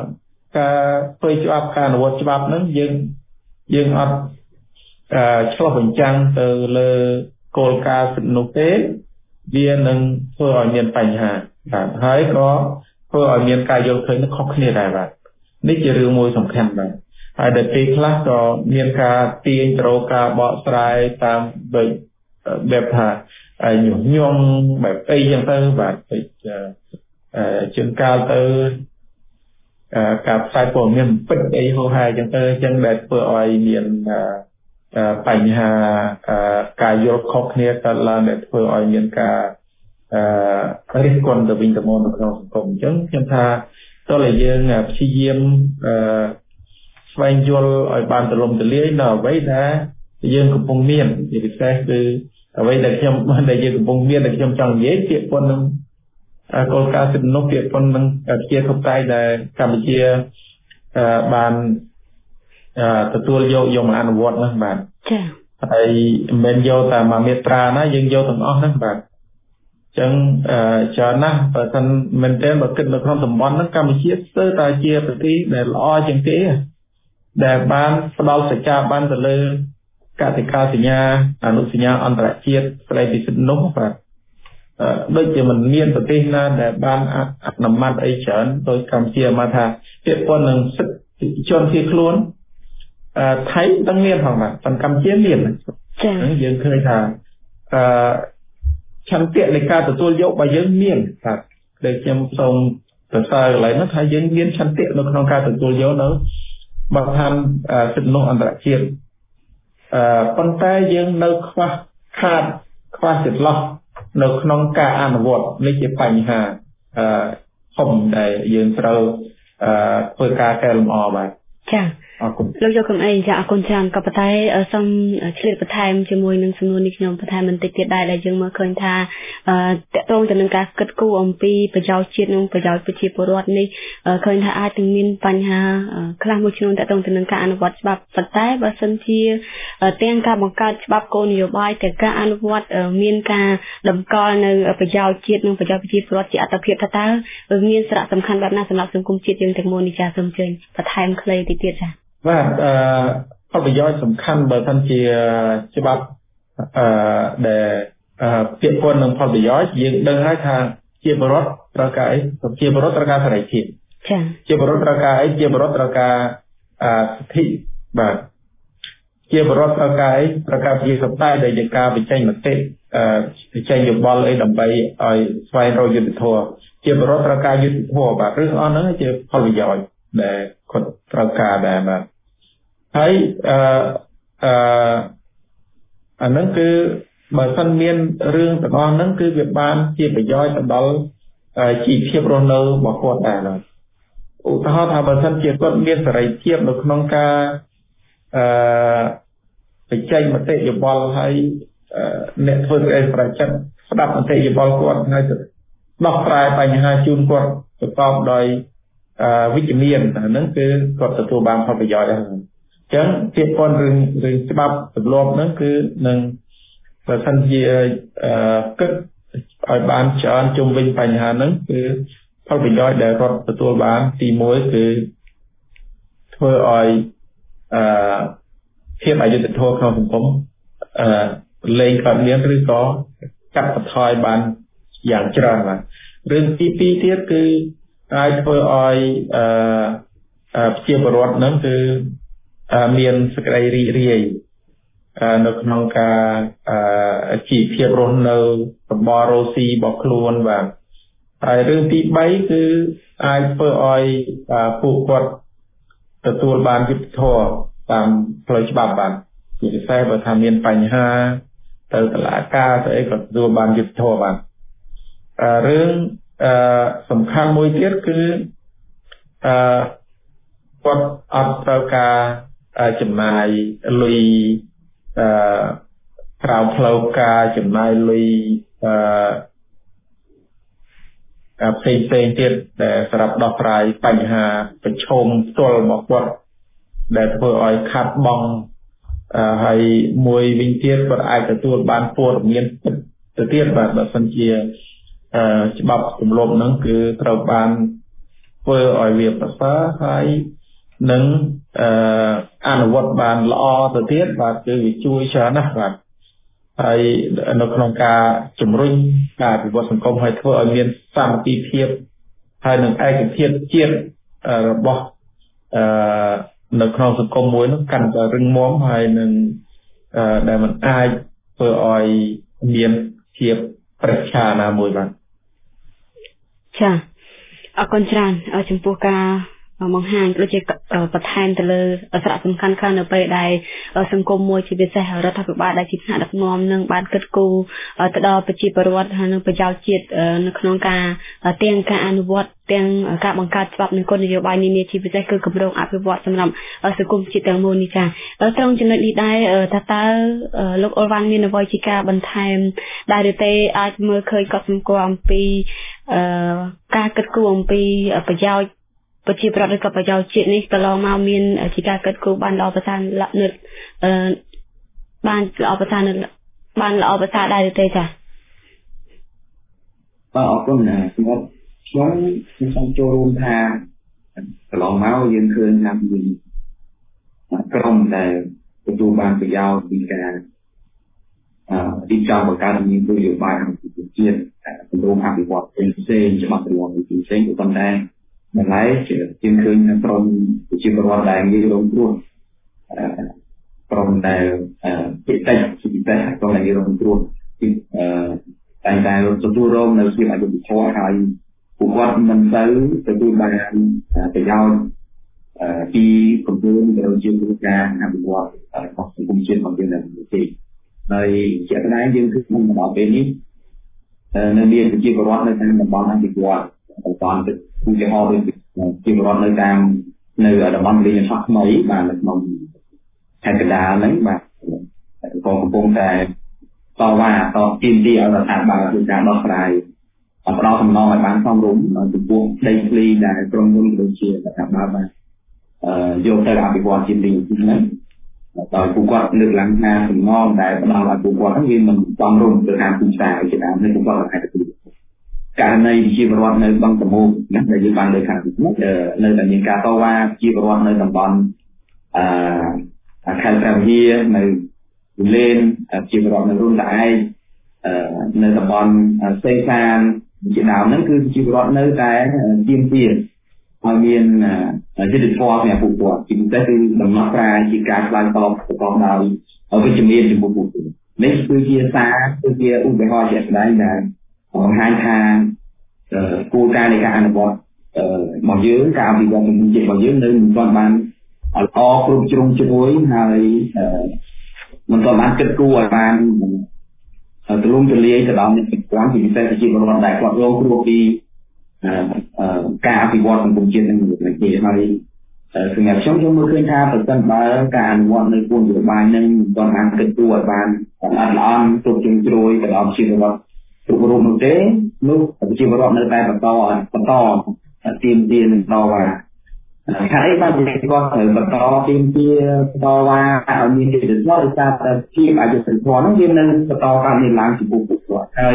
ធ្វើច្បាប់ការអនុវត្តច្បាប់ហ្នឹងយើងអត់ឆ្លុះបញ្ចាំងទៅលើគោលការណ៍សិទ្ធិនោះទេវានឹងធ្វើឲ្យមានបញ្ហាបាទហើយក៏ធ្វើឲ្យមានការយល់ឃើញខុសគ្នាដែរបាទនេះជារឿងមួយសំខាន់បាទហើយដែលពេលខ្លះក៏មានការទាញទៅរកការបកស្រាយតាមបែបថាញុះញង់បែបអីចឹងទៅបាទជាងកាលទៅការផ្សាយព័ត៌មានពិតអីហូរហែចឹងទៅចឹងដែលធ្វើឲ្យមានបញ្ហាការយល់ខុសគ្នាកើតឡើងដែលធ្វើឲ្យមានការរិះគន់ទៅវិញទៅមកនៅក្នុងសង្គមអញ្ចឹងខ្ញុំថាតើយើងព្យាយាមស្វែងយល់ឲ្យបានទូលំទូលាយនៅអ្វីដែលយើងកំពុងមានជាពិសេសគឺអ្វីដែលយើងកំពុងមានដែលខ្ញុំចង់និយាយពាក្យប៉ុននឹងគោលការណ៍សិទ្ធិមនុស្សពាក្យប៉ុននឹងជាធិបតេយ្យដែលកម្ពុជាបានទទួលយកមកអនុវត្តហ្នឹងបាទចា៎ហើយមិនយកតែមួយមាត្រាណាយើងយកទាំងអស់ហ្នឹងបាទអញ្ចឹងច្រើនណាស់បើមិនមែនទេបើគិតនៅក្នុងតំបន់ហ្នឹងកម្ពុជាស្ទើរតែជាប្រទេសដែលល្អជាងគេដែលបានផ្ដល់សច្ចាប័នទៅលើកតិកាសញ្ញាអនុសញ្ញាអន្តរជាតិស្ដីពីសិទ្ធិមនុស្សបាទដូចជាមិនមានប្រទេសណាដែលបានអនុម័តអីច្រើនដោយកម្ពុជាមកថាពាក្យប៉ុននឹងសិទ្ធិជនភៀសខ្លួនថៃមិនមានផងបាទតែកម្ពុជាមានចា៎យើងឃើញថាឆន្ទៈនៃការទទួលយករបស់យើងមានបាទដែលខ្ញុំសូមសរសើរកន្លែងនោះថាយើងមានឆន្ទៈនៅក្នុងការទទួលយកនៅបទដ្ឋានសិទ្ធិមនុស្សអន្តរជាតិប៉ុន្តែយើងនៅខ្វះចន្លោះនៅក្នុងការអនុវត្តនេះជាបញ្ហាធំដែលយើងត្រូវធ្វើការកែលម្អបាទចា៎អរគុណលោកយកកំអីចាអរគុណច្រើនក៏ប៉ុន្តែសូមឆ្លៀតបន្ថែមជាមួយនឹងសំណួរនេះខ្ញុំបន្ថែមបន្តិចទៀតដែរដែលយើងមើលឃើញថាតកតងទៅនឹងការគិតគូរអំពីប្រយោជន៍ជាតិនិងប្រយោជន៍ប្រជាពលរដ្ឋនេះឃើញថាអាចនឹងមានបញ្ហាខ្លះមួយចំនួនតកតងទៅនឹងការអនុវត្តច្បាប់ប៉ុន្តែបើសិនជាទាំងការបង្កើតច្បាប់គោលនយោបាយទាំងការអនុវត្តមានការតម្កល់នៅប្រយោជន៍ជាតិនិងប្រយោជន៍ប្រជាពលរដ្ឋជាអត្តភាពថាតើមានសារៈសំខាន់បែបណាសម្រាប់សង្គមជាតិយើងទាំងមូលនេះចាសូមអញ្ជើញបន្ថែមខ្លីតិចទៀតចាបាទផលប្រយោជន៍សំខាន់បើសិនជាច្បាប់ដែលពាក្យពន្ធនឹងផលប្រយោជន៍យើងដឹងហើយថាជាបរិបទត្រូវការអីជាបរិបទត្រូវការសេរីភាពចា៎ជាបរិបទត្រូវការអីជាបរិបទត្រូវការសិទ្ធិបាទជាបរិបទត្រូវការអីត្រូវការជាសព្ទាដែលជាការបញ្ចេញមតិបញ្ចេញយោបល់អីដើម្បីឲ្យស្វែងរកយុត្តិធម៌ជាបរិបទត្រូវការយុត្តិធម៌បាទរឿងអស់ហ្នឹងជាផលប្រយោជន៍ដែលគាត់ត្រូវការដែរបាទហើយអាហ្នឹងគឺបើសិនមានរឿងទាំងអស់ហ្នឹងគឺវាបានជាប្រយោជន៍ទៅដល់ជីវភាពរស់នៅរបស់គាត់ដែរឧទាហរណ៍ថាបើសិនជាគាត់មានសេរីភាពនៅក្នុងការបញ្ចេញមតិយោបល់ហើយអ្នកធ្វើសេចក្តីប្រតិកម្មស្ដាប់មតិយោបល់គាត់ហើយដោះស្រាយបញ្ហាជូនគាត់ប្រកបដោយវិជ្ជមានហ្នឹងគឺគាត់ទទួលបានផលប្រយោជន៍ដែរអញ្ចឹងពាក្យពន្ធរឿងច្បាប់ទម្លាប់ហ្នឹងគឺនឹងបើសិនជាគិតឲ្យបានច្រើនជុំវិញបញ្ហាហ្នឹងគឺផលប្រយោជន៍ដែលរដ្ឋទទួលបានទី1គឺធ្វើឲ្យភាពអយុត្តិធម៌ក្នុងសង្គមលែងកើតមានឬក៏កាត់បន្ថយបានយ៉ាងច្រើនបាទរឿងទី2ទៀតគឺអាចធ្វើឲ្យប្រជាពលរដ្ឋហ្នឹងគឺមានសេចក្តីរីករាយនៅក្នុងការជីវភាពរស់នៅរបររស់ស៊ីរបស់ខ្លួនបាទហើយរឿងទី3គឺអាចធ្វើឲ្យពួកគាត់ទទួលបានយុត្តិធម៌តាមផ្លូវច្បាប់បាទជាពិសេសបើថាមានបញ្ហាទៅតុលាការទៅអីក៏ទទួលបានយុត្តិធម៌បាទរឿងសំខាន់មួយទៀតគឺគាត់អត់ត្រូវការចំណាយលុយក្រៅផ្លូវការចំណាយលុយផ្សេងទៀតដែលសម្រាប់ដោះស្រាយបញ្ហាប្រឈមផ្ទាល់របស់គាត់ដែលធ្វើឲ្យខាត់បង់ហើយមួយវិញទៀតគាត់អាចទទួលបានព័ត៌មានទៅទៀតបាទបើសិនជាច្បាប់ទម្លាប់ហ្នឹងគឺត្រូវបានពធ្វើឲ្យវាប្រសើរហើយនឹងអនុវត្តបានល្អទៅទៀតបាទគឺវាជួយច្រើនណាស់បាទហើយនៅក្នុងការជំរុញការអភិវឌ្ឍសង្គមឲ្យធ្វើឲ្យមានសាមគ្គីភាពហើយនឹងឯកភាពជាតិរបស់នៅក្នុងសង្គមមួយនោះកាន់តែរឹងមាំហើយនឹងដែលมันអាចធ្វើឲ្យមានភាពប្រឆាណាមួយបាទចាអរគុណច្រើនចំពោះការបង្ហាញដូចជាបន្ថែមទៅលើសារៈសំខាន់ខ្លះនៅពេលដែលសង្គមមួយជាពិសេសរដ្ឋាភិបាលដែលជាថ្នាក់ដឹកនាំនឹងបានគិតគូរទៅដល់ប្រជាពលរដ្ឋហើយនឹងប្រជាជាតិនៅក្នុងការទាំងការអនុវត្តទាំងការបង្កើតច្បាប់និងគោលនយោបាយនានាជាពិសេសគឺគម្រោងអភិវឌ្ឍសម្រាប់សង្គមជាតិទាំងមូលនេះចាត្រង់ចំណុចនេះដែរតើលោកអ៊ុលវ៉ាន់មានអ្វីជាការបន្ថែមដែរឬទេអាចមើលឃើញកត់សម្គាល់អំពីការគិតគូរអំពីប្រយោជន៍ប្រជាប្រដ្ឋឬក៏ប្រយោជន៍ជាតិនេះកន្លងមកមានជាការគិតគូរបានល្អប្រសើរបានល្អប្រសើរដែរទេចាបាទអរគុណខ្ញុំសូមចូលរួមថាកន្លងមកយើងឃើញថាមានក្រុមដែលទទួលបានប្រយោជន៍ពីការទីចង់បង្កើតមាននយោបាយរបស់ប្រជាជាតិគម្រោងអភិវឌ្ឍផ្សេងច្បាប់របស់ផ្សេងក៏ប៉ុន្តែម្ល៉េះយើងឃើញថាក្រុមប្រជាពលរដ្ឋដែលងាយរងគ្រោះក្រុមដែលពិសេសក្រុមដែលងាយរងគ្រោះតែទទួលរងនៅភាពអយុត្តិធម៌ហើយពួកគាត់មិនទៅទទួលបានប្រយោជន៍ពីគម្រោងដែលជាគោលការណ៍អភិវឌ្ឍរបស់សង្គមជាតិរបស់យើងនៅប្រទេសហើយជាក់ស្ដែងយើងគឺក្នុងដល់ពេលនេះនៅមានប្រជាពលរដ្ឋនៅតាមតំបន់អភិវឌ្ឍបន្តទៅឧទាហរណ៍ដូចជាពលរដ្ឋនៅតាមនៅតំបន់លេខអសថ្មីបាទនៅក្នុងខេត្តកណ្ដាលហ្នឹងបាទក៏កំពុងតែតវ៉ាទាមទារឲ្យរដ្ឋាភិបាលធ្វើការដោះស្រាយផ្ដល់សំណងឲ្យបានសមរម្យចំពោះដីធ្លីដែលក្រុមហ៊ុនដូចជារដ្ឋាភិបាលបានយកទៅអភិវឌ្ឍជាទីហ្នឹងដោយពួកគាត់លើកឡើងថាសំណងដែលផ្ដល់ឲ្យពួកគាត់ហ្នឹងវាមិនសមរម្យទៅតាមទីផ្សារជាដើមនៃពួកគាត់អាចទទួលករណីជាពលរដ្ឋនៅបឹងតមោកណាដែលយើងបានលើកខាងពីនោះនៅតែមានការតវ៉ាជាពលរដ្ឋនៅតំបន់ខេត្តព្រះវិហារនៅលេនជាពលរដ្ឋនៅរុនតាឯកនៅតំបន់សេសានជាដើមហ្នឹងគឺជាពលរដ្ឋនៅតែទាមទារឲ្យមានយុត្តិធម៌សម្រាប់ពួកគាត់ជាពិសេសគឺដំណោះស្រាយជាការឆ្លើយតបប្រកបដោយវិជ្ជមានចំពោះពួកគាត់នេះគឺជាសារគឺជាឧទាហរណ៍ជាក់ស្ដែងដែលបង្ហាញថាគោលការណ៍នៃការអនុវត្តរបស់យើងការអភិវឌ្ឍសង្គមជាតិរបស់យើងនៅមិនទាន់បានល្អគ្រប់ជ្រុងជ្រោយហើយមិនទាន់បានគិតគូរឲ្យបានទូលំទូលាយទៅដល់អ្នកពាក់ព័ន្ធជាពិសេសជាពលរដ្ឋដែលគាត់រងគ្រោះពីការអភិវឌ្ឍសង្គមជាតិនឹងនេះហើយសម្រាប់ខ្ញុំមើលឃើញថាប្រសិនបើការអនុវត្តនៅគោលនយោបាយនឹងមិនទាន់បានគិតគូរឲ្យបានល្អិតល្អន់គ្រប់ជ្រុងជ្រោយទៅដល់ជាពលរដ្ឋគ្រប់រូបនោះទេនោះប្រជាពលរដ្ឋនៅតែបន្តទាមទារនឹងតវ៉ាហើយបាននិយាយគាត់ត្រូវបន្តទាមទារតវ៉ាឲ្យមានយុត្តិធម៌ដោយសារតែភាពអយុត្តិធម៌នោះវានៅបន្តកើតមានឡើងចំពោះពួកគាត់ហើយ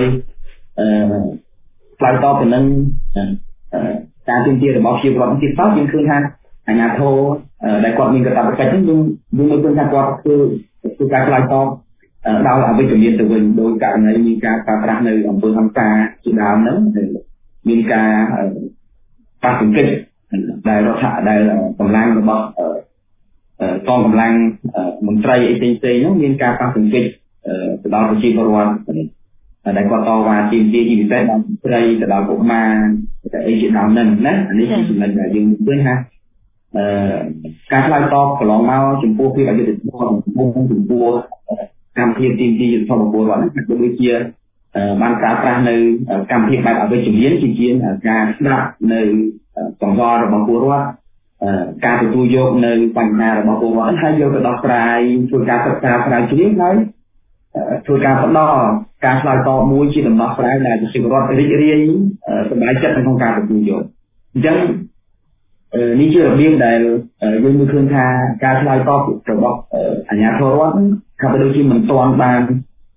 ផ្លូវតបទៅនឹងការទាមទាររបស់ប្រជាពលរដ្ឋទៀតតយើងឃើញថាអាជ្ញាធរដែលគាត់មានកាតព្វកិច្ចហ្នឹងយើងមើលឃើញថាគាត់គឺការឆ្លើយតបដោយអវិជ្ជមានទៅវិញដោយករណីមានការប្រើប្រាស់នៅអំពើហិង្សាជាដើមហ្នឹងមានការប៉ះទង្គិចដែលកម្លាំងរបស់កងកម្លាំងមន្ត្រីអីផ្សេងៗហ្នឹងមានការប៉ះទង្គិចទៅដល់ប្រជាពលរដ្ឋដែលគាត់តវ៉ាទាមទារជាពិសេសដល់ស្ត្រីទៅដល់កុមារតែអីជាដើមហ្នឹងណានេះជាចំណុចដែលយើងឃើញថាការឆ្លើយតបកន្លងមកចំពោះភាពអយុត្តិធម៌ចំពោះកម្មវិធីទាមទារយុត្តិធម៌ពលរដ្ឋហ្នឹងគឺដូចជាបានប្រើប្រាស់នៅកម្មវិធីបែបអវិជ្ជមានជាការស្ដាប់នៅកង្វល់របស់ពលរដ្ឋការទទួលយកនៅបញ្ហារបស់ពលរដ្ឋហើយយកទៅដោះស្រាយធ្វើការសិក្សាស្រាវជ្រាវហើយធ្វើការផ្ដល់ការឆ្លើយតបមួយជាដំណោះស្រាយដែលប្រជាពលរដ្ឋរីករាយសប្បាយចិត្តក្នុងការទទួលយកអញ្ចឹងនេះជារបៀបដែលយើងមើលឃើញថាការឆ្លើយតបរបស់អាជ្ញាធររដ្ឋថាដូចជាមិនទាន់បាន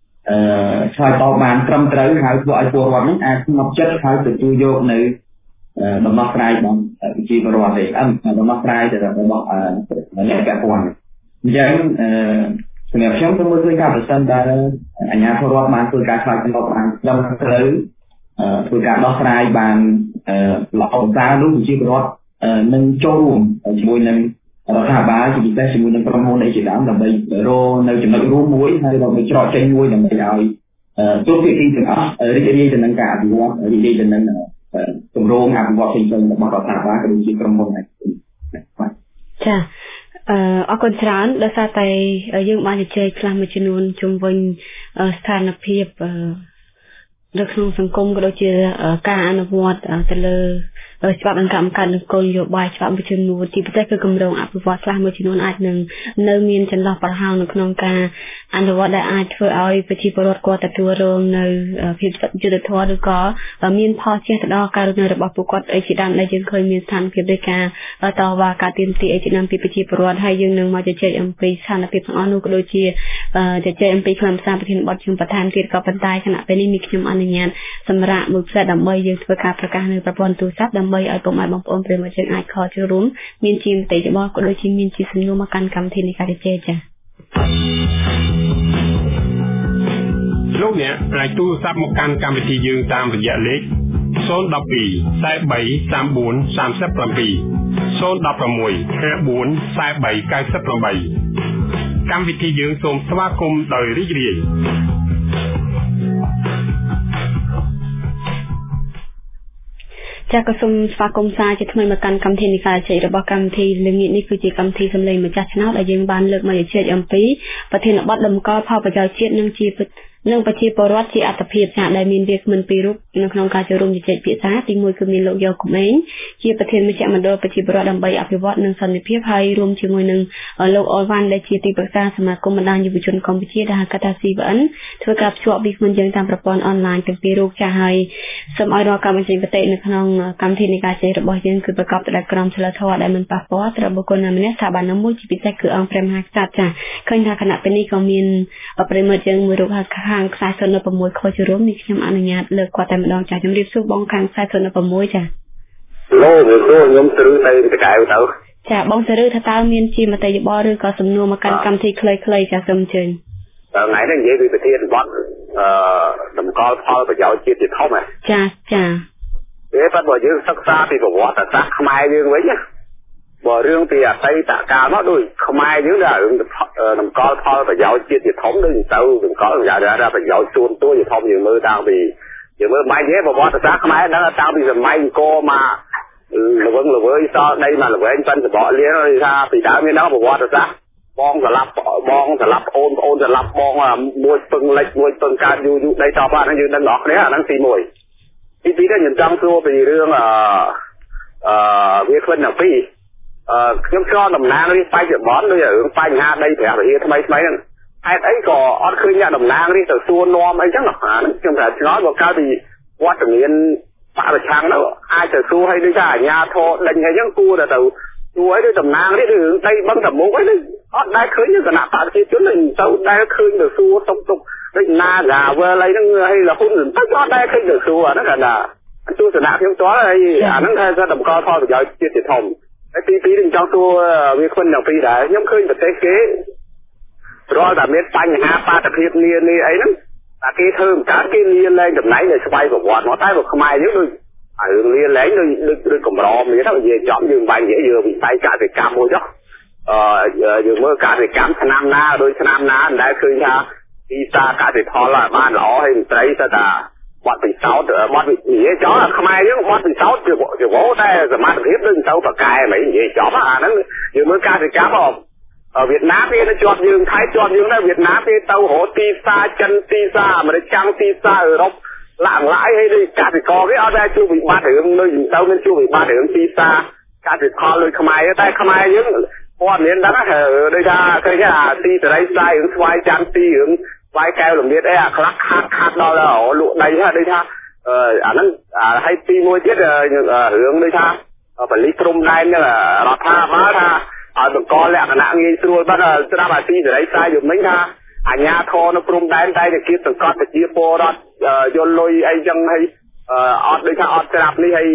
ឆ្លើយតបបានត្រឹមត្រូវហើយធ្វើឲ្យពលរដ្ឋនឹងអាចស្ងប់ចិត្តហើយទទួលយកនៅដំណោះស្រាយរបស់ប្រជាពលរដ្ឋទេដំណោះស្រាយទៅរបស់អ្នកពាក់ព័ន្ធអញ្ចឹងសម្រាប់ខ្ញុំខ្ញុំមើលឃើញថាប្រសិនតែអាជ្ញាធររដ្ឋបានធ្វើការឆ្លើយតបបានត្រឹមត្រូវធ្វើការដោះស្រាយបានល្អប្រសើរនោះប្រជាពលរដ្ឋនឹងចូលរួមជាមួយនឹងរដ្ឋាភិបាលជាពិសេសជាមួយនឹងក្រុមហ៊ុនអីជាដើមដើម្បីរកនៅចំណុចរួមមួយហើយដើម្បីច្រកចេញមួយដើម្បីឲ្យទូភាគីទាំងអស់រីករាយទៅនឹងការអភិវឌ្ឍរីករាយទៅនឹងគម្រោងអភិវឌ្ឍផ្សេងៗរបស់រដ្ឋាភិបាលក៏ដូចជាក្រុមហ៊ុនដែរចាអរគុណច្រើនដោយសារតែយើងបានជជែកខ្លះមួយចំនួនជុំវិញស្ថានភាពនៅក្នុងសង្គមក៏ដូចជាការអនុវត្តទៅលើច្បាប់អង្គការគោលនយោបាយច្បាប់មួយចំនួនទីពិសេសគឺគម្រោងអភិវឌ្ឍខ្លះមួយចំនួនអាចនឹងនៅមានចន្លោះប្រហោងនៅក្នុងការអនុវត្តដែលអាចធ្វើឲ្យប្រជាពលរដ្ឋគាត់ទទួលរងនៅភាពយុត្តិធម៌ឬក៏មានផលជះទៅដល់ការរស់នៅរបស់ពួកគាត់អីជាដើមដែលយើងឃើញមានស្ថានភាពដោយការតវ៉ាការទាមទារអីជាដើមពីប្រជាពលរដ្ឋហើយយើងនឹងមកជជែកអំពីស្ថានភាពទាំងអស់នោះក៏ដូចជាជជែកអំពីខ្លឹមសារប្រធានបទជាបន្ថែមទៀតក៏ប៉ុន្តែខណៈពេលនេះមានខ្ញុំអនុញ្ញាតសម្រាប់មួយផ្សេងដើម្បីយើងធ្វើការប្រកាសនៅប្រព័ន្ធទូរស័ព្ទដើម្បីឲ្យពុកម៉ែបងប្អូនប្រិយមិត្តយើងអាចខលចូលរួមមានជាមតិយោបល់ក៏ដូចជាមានជាសំណួរមកកាន់កម្មវិធីនៃការជជែកចា៎លោកអ្នកអាចទូរស័ព្ទមកកាន់កម្មវិធីយើងតាមរយៈលេខ012 43 34 37 016 54 43 98កម្មវិធីយើងសូមស្វាគមន៍ដោយរីករាយចា៎ក៏សូមស្វាគមន៍សាជាថ្មីមកកាន់កម្មវិធីនៃការជជែករបស់កម្មវិធីល្ងាចនេះគឺជាកម្មវិធីសម្លេងម្ចាស់ឆ្នោតដែលយើងបានលើកមកជជែកអំពីប្រធានបទតម្កល់ផលប្រយោជន៍ជាតិនិងប្រជាពលរដ្ឋជាអត្ថភាពចាដែលមានវាគ្មិនពីររូបនៅក្នុងការចូលរួមជជែកពិភាក្សាទី1គឺមានលោកយ៉ូកុំឯងជាប្រធានមជ្ឈមណ្ឌលប្រជាពលរដ្ឋដើម្បីអភិវឌ្ឍនិងសន្តិភាពហើយរួមជាមួយនឹងលោកអលវ៉ាន់ដែលជាទីប្រឹក្សាសមាគមបណ្ដាញយុវជនកម្ពុជាដែលហៅកាត់ថា CVN ធ្វើការភ្ជាប់វាគ្មិនយើងតាមប្រព័ន្ធអនឡាញទាំងពីររូបចាហើយសូមឲ្យរាល់ការបញ្ចេញមតិនៅក្នុងកម្មវិធីនៃការជជែករបស់យើងគឺប្រកបដោយក្រមសីលធម៌ដែលមិនប៉ះពាល់ត្រូវបុគ្គលណាម្នាក់ស្ថាប័នណាមួយជាពិសេសគឺអង្គព្រះមហាក្សត្រចាឃើញថាគណៈពេលនេះក៏មានប្រិមិត្តយើងមួយរូបខាងខ្សែ06ខចូលរួមនេះខ្ញុំអនុញ្ញាតលើកគាត់តែម្ដងចាជំរាបសួរបងខាងខ្សែ06ចាលោកខ្ញុំស្រឿទៅកៅទៅចាបងស្រឿថាតើមានជាមតិយោបល់ឬក៏សំណួរមកកាន់កម្មវិធីខ្លីៗចាសូមអញ្ជើញថ្ងៃនេះនិយាយពីប្រធានបទតម្កល់ផលប្រយោជន៍ជាតិជាធំចាពេលបាត់បើយើងសិក្សាពីប្រវត្តិសាស្ត្រខ្មែរយើងវិញណាបើរឿងពីអតីតកាលមកដូចខ្មែរយើងដែររឿងតម្កល់ផលប្រយោជន៍ជាតិជាធំដូចទៅតម្កល់យ៉ាងប្រយោជន៍ជូនទួជាធំយើងមើលតាំងពីយើងមើលមិនទេប្រវត្តិសាស្ត្រខ្មែរដឹងតាំងពីសម័យអង្គរមកល្វឹងល្វើយសល់ដីមកល្វែងប៉ិនសបកលៀនថាពីដើមមានដល់ប្រវត្តិសាស្ត្របងស្លាប់បងស្លាប់អូនស្លាប់បងមួយពឹងលិចមួយពឹងកើតយូរដីតបហ្នឹងយើងដឹងដល់គ្នាអាហ្នឹងទី1ទី2ទៅខ្ញុំចង់សួរពីរឿងវាគ្មិនទាំងពីរខ្ញុំឆ្លងតំណាងនេះបច្ចុប្បន្នដូចរឿងបញ្ហាដីប្រាក់វិហារថ្មីហ្នឹងហេតុអីក៏អត់ឃើញអ្នកតំណាងនេះទៅសួរនាំអីចឹងអាហ្នឹងខ្ញុំថាឆ្ងល់បើកើតពីវត្តមានបរិឆាំងនោះអាចទៅសួរឲ្យដូចថាអាជ្ញាធរដេញអីចឹងគួរតែទៅសួរឲ្យដូចតំណាងនេះរឿងដីបឹងតមុខអីនេះអត់ដែលឃើញគណៈបព្វជិជននឹងទៅដែលឃើញទៅសួរទុកដូចណាកាវលអីហ្នឹងឲ្យរហូតទៅអត់ដែលឃើញទៅសួរអាហ្នឹងគាត់ថាទស្សនៈខ្ញុំតើហើយអាហ្នឹងថាតម្កល់ផលប្រយោជន៍ជាតិជាធំហើយទី2ខ្ញុំចង់សួរវាគ្មិនទាំងពីរដែរខ្ញុំឃើញប្រទេសគេរាល់តែមានបញ្ហាបាតុភិបនានាអីហ្នឹងតែគេធ្វើមិនកើតគេលាលែងតំណែងនៅស្វ័យប្រវត្តិមកតែបើខ្មែរយើងដូចរឿងលាលែងដូចកម្រមានទៅនិយាយចំយើងបាញ់និយាយយើងវិស័យកសិកម្មមួយចុះយើងមើលកសិកម្មឆ្នាំណាដូចឆ្នាំណាមិនដែលឃើញថាទីផ្សារកសិផលបានល្អហើយមន្ត្រីទៅថាបាត់ពិសោធន៍បាត់និយាយចំខ្មែរយើងបាត់ពិសោធន៍ជាវោតែសមត្ថភាពដូចទៅបកកែមិននិយាយចំអាហ្នឹងយើងមើលកសិកម្មវៀតណាមគេទៅជាប់យើងថៃជាប់យើងដែរវៀតណាមគេទៅរកទីផ្សារចិនទីផ្សារអាមេរិកចាំងទីផ្សារអឺរ៉ុបឡាក់ឡាយហើយដូចកសិករគេអត់ដែលជួបវិបត្តិរឿងនៅទៅមានជួបវិបត្តិរឿងទីផ្សារកសិផលដូចខ្មែរតែខ្មែរយើងព័ត៌មានដឹងដូចថាឃើញថាទីសេរីផ្សាយរឿងស្វាយចាំទីរឿងស្វាយកែវលំទៀតអីអាខ្លះខាត់ដល់លក់ដីហ្នឹងដូចថាអាហ្នឹងហើយទីមួយទៀតរឿងដូចថាបលិព្រំដែនហ្នឹងរដ្ឋាភិបាលថាឲ្យបង្កលក្ខណៈងាយស្រួលបាត់ស្រាប់អាទីសេរីផ្សាយយំមិញថាអាជ្ញាធរនៅព្រំដែនតែគេសង្កត់ប្រជាពលរដ្ឋយល់លុយអីចឹងហើយអត់ដូចថាអត់ស្រាប់នេះហើយ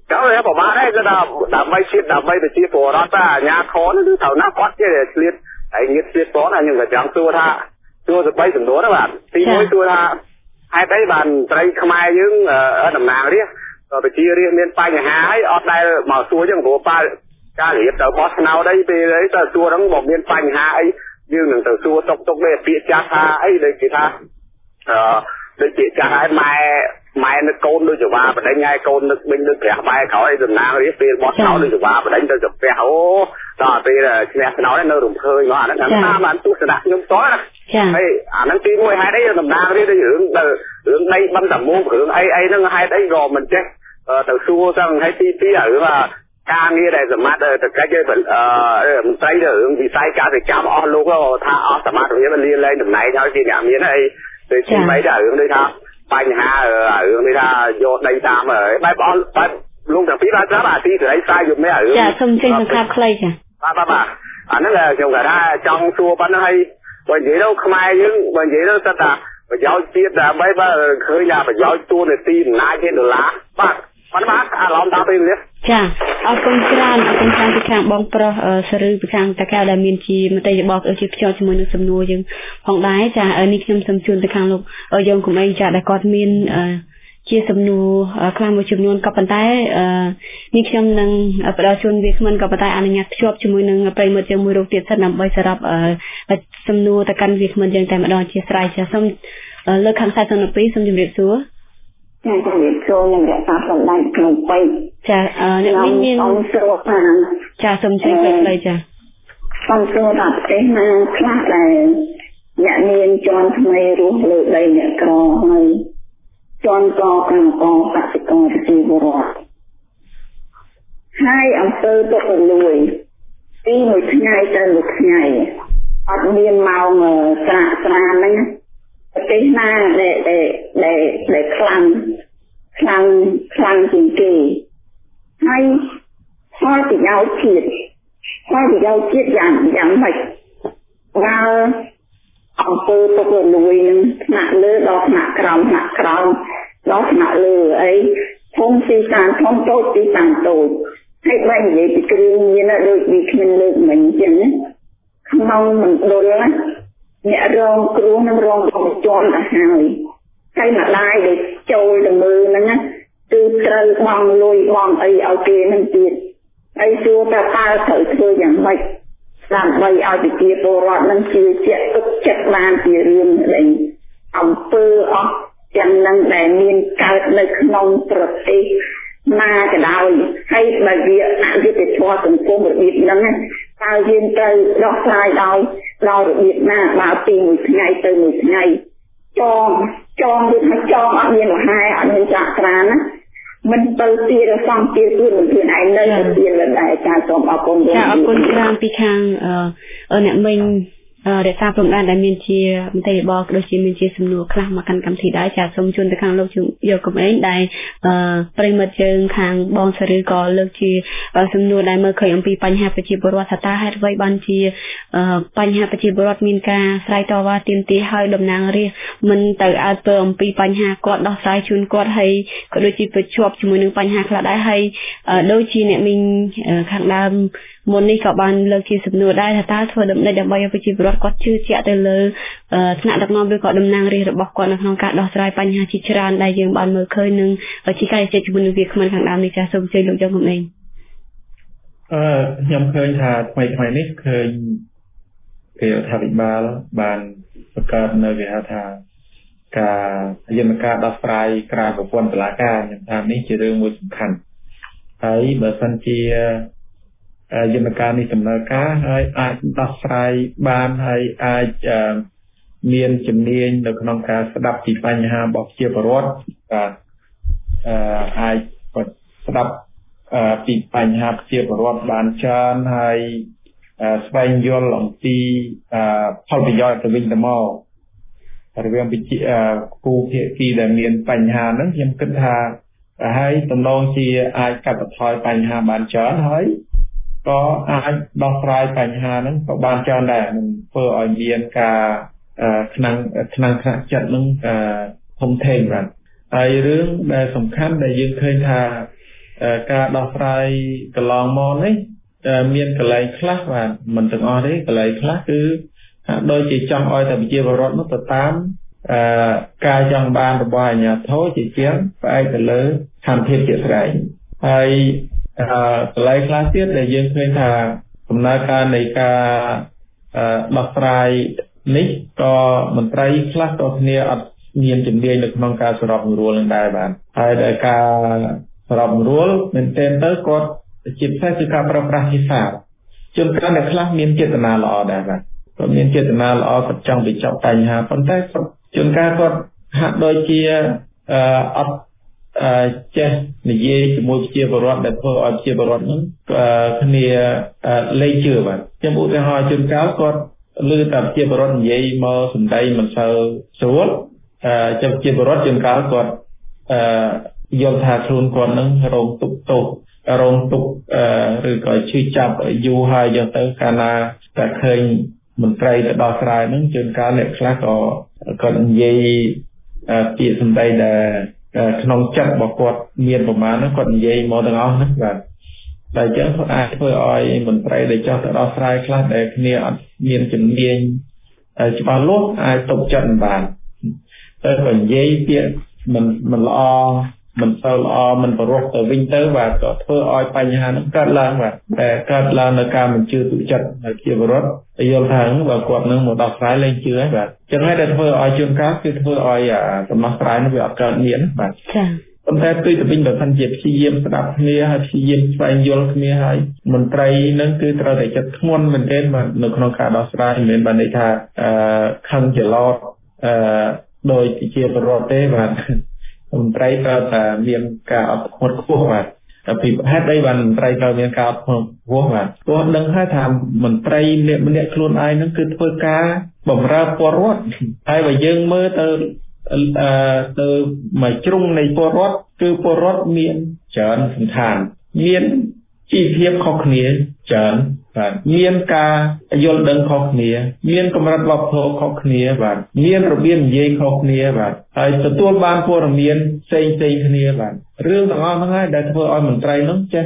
cháu này bỏ má đấy đã bay chết đã bay về chia phổ đó ta nhà khó nó thảo nát quát chứ liệt ấy nhiệt liệt đó là nhưng mà chẳng xua tha xua được bay từng đó đó bạn thì mỗi xua tha hai tay bàn tay không ai những ở đầm nàng đi rồi về chia riêng nên bay nhà hái ở đây mà xua chứ bộ ba ca liệt ở boss nào đây về đấy ta xua đóng một bên bay nhà hái nhưng đừng tự xua tốc về phía cha tha ấy đây chị tha đây chị cha hái mai nó côn đôi chục ba và đánh ngay côn nó binh nó kẹt bay khỏi đầm nàng đi về boss nào đôi chục ba và đánh đôi chục kẹt hố đó thì là nghe nói nó rụng khơi nó là nó mà tu sẽ đặt nhung tối này nó tin ngồi hai đấy đầm nàng đi hướng đây bắn tầm môn hướng ai nó hai đấy gò mình chứ từ xưa sang hay tí ở mà ca nghe đây rồi mà từ cái chơi vẫn mình thấy được vì sai cả thì chạm o lúc đó tha o sắm rồi mình liên lên đầm này thôi thì nhà miếng này từ khi mấy đã hướng đây tha bánh hà ở hướng đây tha vô đây ta mà bay bỏ luôn thằng phí ba giá bà tí từ đấy sai dùng mấy ở hướng dạ không trên thằng khác clay chả ba nó là kiểu cả ra trong xua bắn nó hay bởi vậy đâu không ai những bởi vậy đâu tất cả bởi giáo chiết là mấy ba khơi nhà bởi giáo tua để tìm nai trên đồ lá bác lòng ta tìm liếc chà con tran cái khang bong pro sơ rư cái khang ta cao là miền chi mà tây bọc ở chiếc cho chúng mình sầm nuôi nhưng phòng đái chà ở nick sầm chuồn ta khang lục ở dòng của anh chà đã có miền chia sầm nuôi khang một chùm nuôi cặp bàn tay nick sầm nâng ở đó chuồn việc mình cặp bàn tay anh nhặt chụp chúng mình nâng bay một chừng mùi đầu tiên sắp nằm bay sập sầm nuôi ta căn việc mình dừng tại mà đó chia sài chà xong lơ khang sai xong nộp phí xong chùm việc xuống Hãy subscribe cho kênh Ghiền Mì Gõ để không bỏ lỡ những video hấp dẫn. Chà sớm chơi về đây chà. Con số đọc cái mà khác là nhà niên chọn thay rút lựa đây nhà cò này chọn cò càng cò bạc cò thì vô rồi. Hai ông tư tốt lùi đi một ngày tới một ngày ở miền màu ngờ xa này cái na để khăn chính kỳ hay hoa thì giao chiết giảm mạch và ông tư tôi lùi nạ lư đó nạ krong đó nạ lư ấy thông si tàn thông tốt si tàn tội hay vậy vậy thì cứ như là đôi bị khinh lư mình chứ không mong mình đôi lắm nhẹ rong cứu nó rong còn tròn là hài hay mà lai để trôi từ mưa nó nhá từ trời bong lùi bong ấy ở kia mình tiền ấy xưa ta thử thưaอย่างvậy làm vậy ở cái kia tôi rót nó chưa chết tức chết lan kia riêng đấy ông tư chẳng năng để miền cao nơi nông trật đi mà cái đào hay bởi vì việc để cho từng cô một việc lắm tao duyên trời đọc lại đào được việc mà bảo tìm một ngày từ một ngày cho được hay cho ở bên hai ở bên chợ ra á mình từ tiền rồi xong tiền mình tiền này nơi tiền là đại cha xong ở con đường ở con trang pi khang ở nè mình đểทราบตรงด้านมินเชียมันได้บอกโดยที่มินเชียสำนวนคลามากันกำที่ได้จากสมชนในทางโลกจึงเกี่ยวกับเองได้ปริมาณเชิงทางบองสรือก่อเลิกที่สำนวนได้เมื่อเคยอัมพีปัญหาปัจจิบรวัตตาให้ไว้บัญชีปัญหาปัจจิบรวัตมินกาสายต่อว่าตีนตีให้ดำนางเรียมันแต่อาเติมปีปัญหากอดดอกสายชุนกอดให้ก็โดยที่ประชวบจมูกหนึ่งปัญหาคลาได้ให้โดยที่เนี่ยมินข้างดำมนนี่กับบันเลิกที่สำนวนได้ถ้าตาทั่วดำในดำใบปัจจิบรวัตก็ชื่อเจ้าแต่เลยขณะดักน้องด้วยก็ดำนางเรียระบบก่อนในของการดอกสายปัญหาจิตรานได้ยังบันเมื่อเคยหนึ่งที่ใกล้จะจุบุญวิเคมันข้างดำในจะสมใจลงจังผมเองยำเคยทาทำไมนี่เคยเกี่ยวทาบิบาลบานประกาศในวิหารทากายันการดอกสายกราบวนตลาการอย่างทางนี้จะเรื่องมือสำคัญไอ้เบอร์ซันเจียยันการนี้สำนักการไอ้ดอกสายบานไอ้เมียนจำเนียนโดยขนมการสดับจีปัญหาบอกเชียบรถไอ้สดับปีปัญหาเชียบรถบานชานให้สไปนยอลหลงตีพอลปิยอดตะวินตะมอหรือว่าปิจิกูเพียกีแต่เมียนปัญหานั้นยังขึ้นทาให้ตำนองที่ไอ้กับทอยปัญหาบานชานให้ก็ไอ้ดอกปลายปัญหานั้นก็บานชานได้มันเพื่อเอาเมียนกาขนังจัดนึงทมเทงกันไอ้เรื่องสำคัญในยังเคยทาការដោះស្រាយកន្លងមកនេះមានកន្លែងខ្លះបាទមិនទាំងអស់ទេកន្លែងខ្លះគឺដូចជាចង់ឲ្យតែប្រជាពលរដ្ឋនោះទៅតាមការចង់បានរបស់អាជ្ញាធរជាជាងផ្អែកទៅលើស្ថានភាពជាក់ស្ដែងហើយកន្លែងខ្លះទៀតដែលយើងឃើញថាដំណើរការនៃការដោះស្រាយនេះក៏មន្ត្រីខ្លះក៏គ្នាអត់មានជំនាញនៅក្នុងការសម្របសម្រួលនឹងដែរបាទហើយដែលការសម្របសម្រួលមែនទែនទៅគាត់ជាពិសេសគឺការប្រើប្រាស់ភាសាជួនកាលអ្នកខ្លះមានចេតនាល្អដែរបាទគាត់មានចេតនាល្អគាត់ចង់បញ្ចប់បញ្ហាប៉ុន្តែជួនកាលគាត់ហាក់ដូចជាអត់ចេះនិយាយជាមួយប្រជាពលរដ្ឋដែលធ្វើឲ្យប្រជាពលរដ្ឋហ្នឹងគ្នាលេងជឿបាទខ្ញុំឧទាហរណ៍ជួនកាលគាត់ឮតែប្រជាពលរដ្ឋនិយាយមកសម្ដីមិនសូវស្រួលចាំប្រជាពលរដ្ឋជួនកាលគាត់យល់ថាខ្លួនគាត់ហ្នឹងរងទុក្ខទោសរងទុក្ខឬក៏ឈឺចាប់យូរហើយអញ្ចឹងទៅកាលណាតែឃើញមន្ត្រីទៅដោះស្រាយហ្នឹងជួនកាលអ្នកខ្លះក៏គាត់និយាយពាក្យសម្ដីដែលក្នុងចិត្តរបស់គាត់មានប្រមាណហ្នឹងគាត់និយាយមកទាំងអស់ហ្នឹងបាទតែអញ្ចឹងគាត់អាចធ្វើឲ្យមន្ត្រីដែលចោះទៅដោះស្រាយខ្លះដែលគ្នាអត់មានជំនាញច្បាស់លាស់អាចទុកចិត្តមិនបានតែក៏និយាយពាក្យមិនល្អមិនសូវល្អមិនប្រោះទៅវិញទៅបាទក៏ធ្វើឲ្យបញ្ហាហ្នឹងកើតឡើងបាទតែកើតឡើងនៅការមិនជឿទុកចិត្តនៅជាបរិបទយល់ថាបើគាត់នឹងមកដោះស្រាយលែងជឿហើយបាទចឹងហើយដែលធ្វើឲ្យជួនកាលគឺធ្វើឲ្យដំណោះស្រាយនោះវាអត់កើតមានបាទចា៎ប៉ុន្តែគឺទៅវិញបើសិនជាព្យាយាមស្ដាប់គ្នាហើយព្យាយាមស្វែងយល់គ្នាហើយមន្ត្រីនឹងគឺត្រូវតែចិត្តធ្ងន់មែនទែនបាទនៅក្នុងការដោះស្រាយមិនមែនបានន័យថាខឹងច្រឡោតដោយជាបរិបទទេបាទមន្ត្រីត្រូវតែមានការអត់ធ្មត់ខ្ពស់បាទពីហេតុអីបានមន្ត្រីត្រូវមានការអត់ធ្មត់ខ្ពស់បាទព្រោះដឹងហើយថាមន្ត្រីម្នាក់ខ្លួនឯងហ្នឹងគឺធ្វើការបម្រើពលរដ្ឋហើយបើយើងមើលទៅមួយជ្រុងនៃពលរដ្ឋគឺពលរដ្ឋមានច្រើនសន្តានមានជីវភាពខុសគ្នាច្រើនបាទមានការយល់ដឹងខុសគ្នាមានកម្រិតវប្បធម៌ខុសគ្នាបាទមានរបៀបនិយាយខុសគ្នាបាទហើយទទួលបានព័ត៌មានផ្សេងៗគ្នាបាទរឿងទាំងអស់ហ្នឹងហើយដែលធ្វើឲ្យមន្ត្រីហ្នឹងចេះ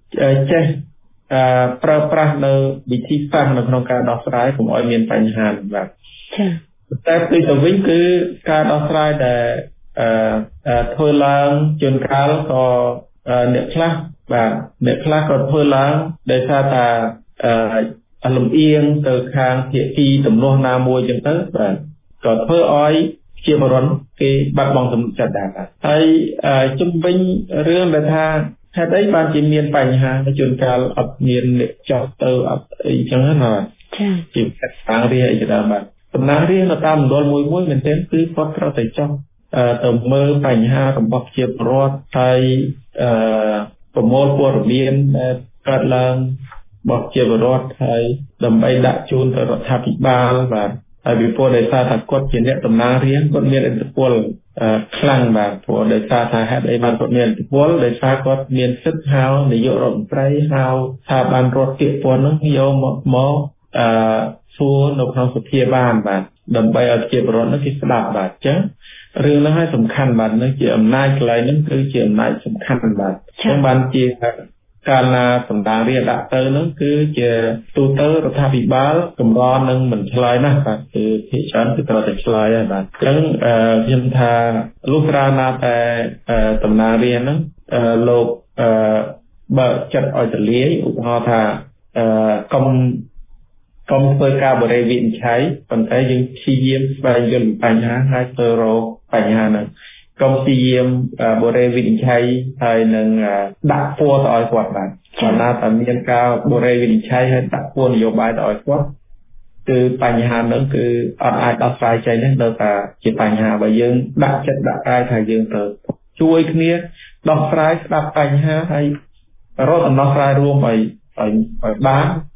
ប្រើប្រាស់នៅវិធីសាស្ត្រនៅក្នុងការដោះស្រាយកុំឲ្យមានបញ្ហាបាទចា៎តែពីទៅវិញគឺការដោះស្រាយដែលធ្វើឡើងជួនកាលក៏អ្នកខ្លះបាទអ្នកខ្លះក៏ធ្វើឡើងដោយសារថាលំអៀងទៅខាងភាគីទំនាស់ណាមួយចឹងទៅបាទក៏ធ្វើឲ្យជាបរិបទគេបាត់បង់ទំនុកចិត្តដែរបាទហើយជំវិញរឿងដែលថាហេតុអីបានជាមានបញ្ហាជួនកាលអត់មានអ្នកចោះទៅអត់អីចឹងណាចា៎ជាតាំងរៀនអីជាដើមបាទតំណាងរៀននៅតាមមណ្ឌលមួយមែនទែនគឺគាត់ត្រូវតែចោះទៅមើលបញ្ហារបស់ជាពលរដ្ឋហើយប្រមូលព័ត៌មានដែលកើតឡើងរបស់ជាពលរដ្ឋហើយដើម្បីដាក់ជូនទៅរដ្ឋាភិបាលបាទហើយពីព្រោះដោយសារថាគាត់ជាអ្នកតំណាងរាស្ត្រគាត់មានឥទ្ធិពលខ្លាំងបាទព្រោះដោយសារថាហេតុអីបានគាត់មានឥទ្ធិពលដោយសារគាត់មានសិទ្ធិហៅនាយករដ្ឋមន្ត្រីហៅស្ថាប័នរដ្ឋពាក្យព័ន្ធនោះយកមកសួរនៅក្នុងសភាបានបាទដើម្បីឲ្យជាពលរដ្ឋនោះគេស្ដាប់បាទអញ្ចឹងរឿងហ្នឹងហើយសំខាន់បាទនឹងជាអំណាចកន្លែងហ្នឹងគឺជាអំណាចសំខាន់បាទអញ្ចឹងបានជាកាលណាសម្ដេចរាជដាក់ទៅហ្នឹងគឺជាទូទៅរដ្ឋាភិបាលកម្រនឹងមិនឆ្លើយណាស់បាទគឺភាគច្រើនគឺត្រូវតែឆ្លើយហើយបាទអញ្ចឹងខ្ញុំថាលុះត្រាណាតែតំណាងរាជហ្នឹងលោកបើចិត្តឲ្យទលាយឧទាហរណ៍ថាកុំធ្វើការបរិយាវិនិច្ឆ័យប៉ុន្តែយើងព្យាយាមស្វែងយល់បញ្ហាហើយទៅរកបញ្ហាហ្នឹងកុំព្យាយាមបរិយាវិនិច្ឆ័យហើយនឹងដាក់ពណ៌ទៅឲ្យគាត់បាទបើណាតែមានការបរិយាវិនិច្ឆ័យហើយដាក់ពណ៌នយោបាយទៅឲ្យគាត់គឺបញ្ហាហ្នឹងគឺអត់អាចដោះស្រាយចេញទេនៅតែជាបញ្ហាបើយើងដាក់ចិត្តដាក់កាយថាយើងទៅជួយគ្នាដោះស្រាយស្ដាប់បញ្ហាហើយរកដំណោះស្រាយរួមឲ្យបាន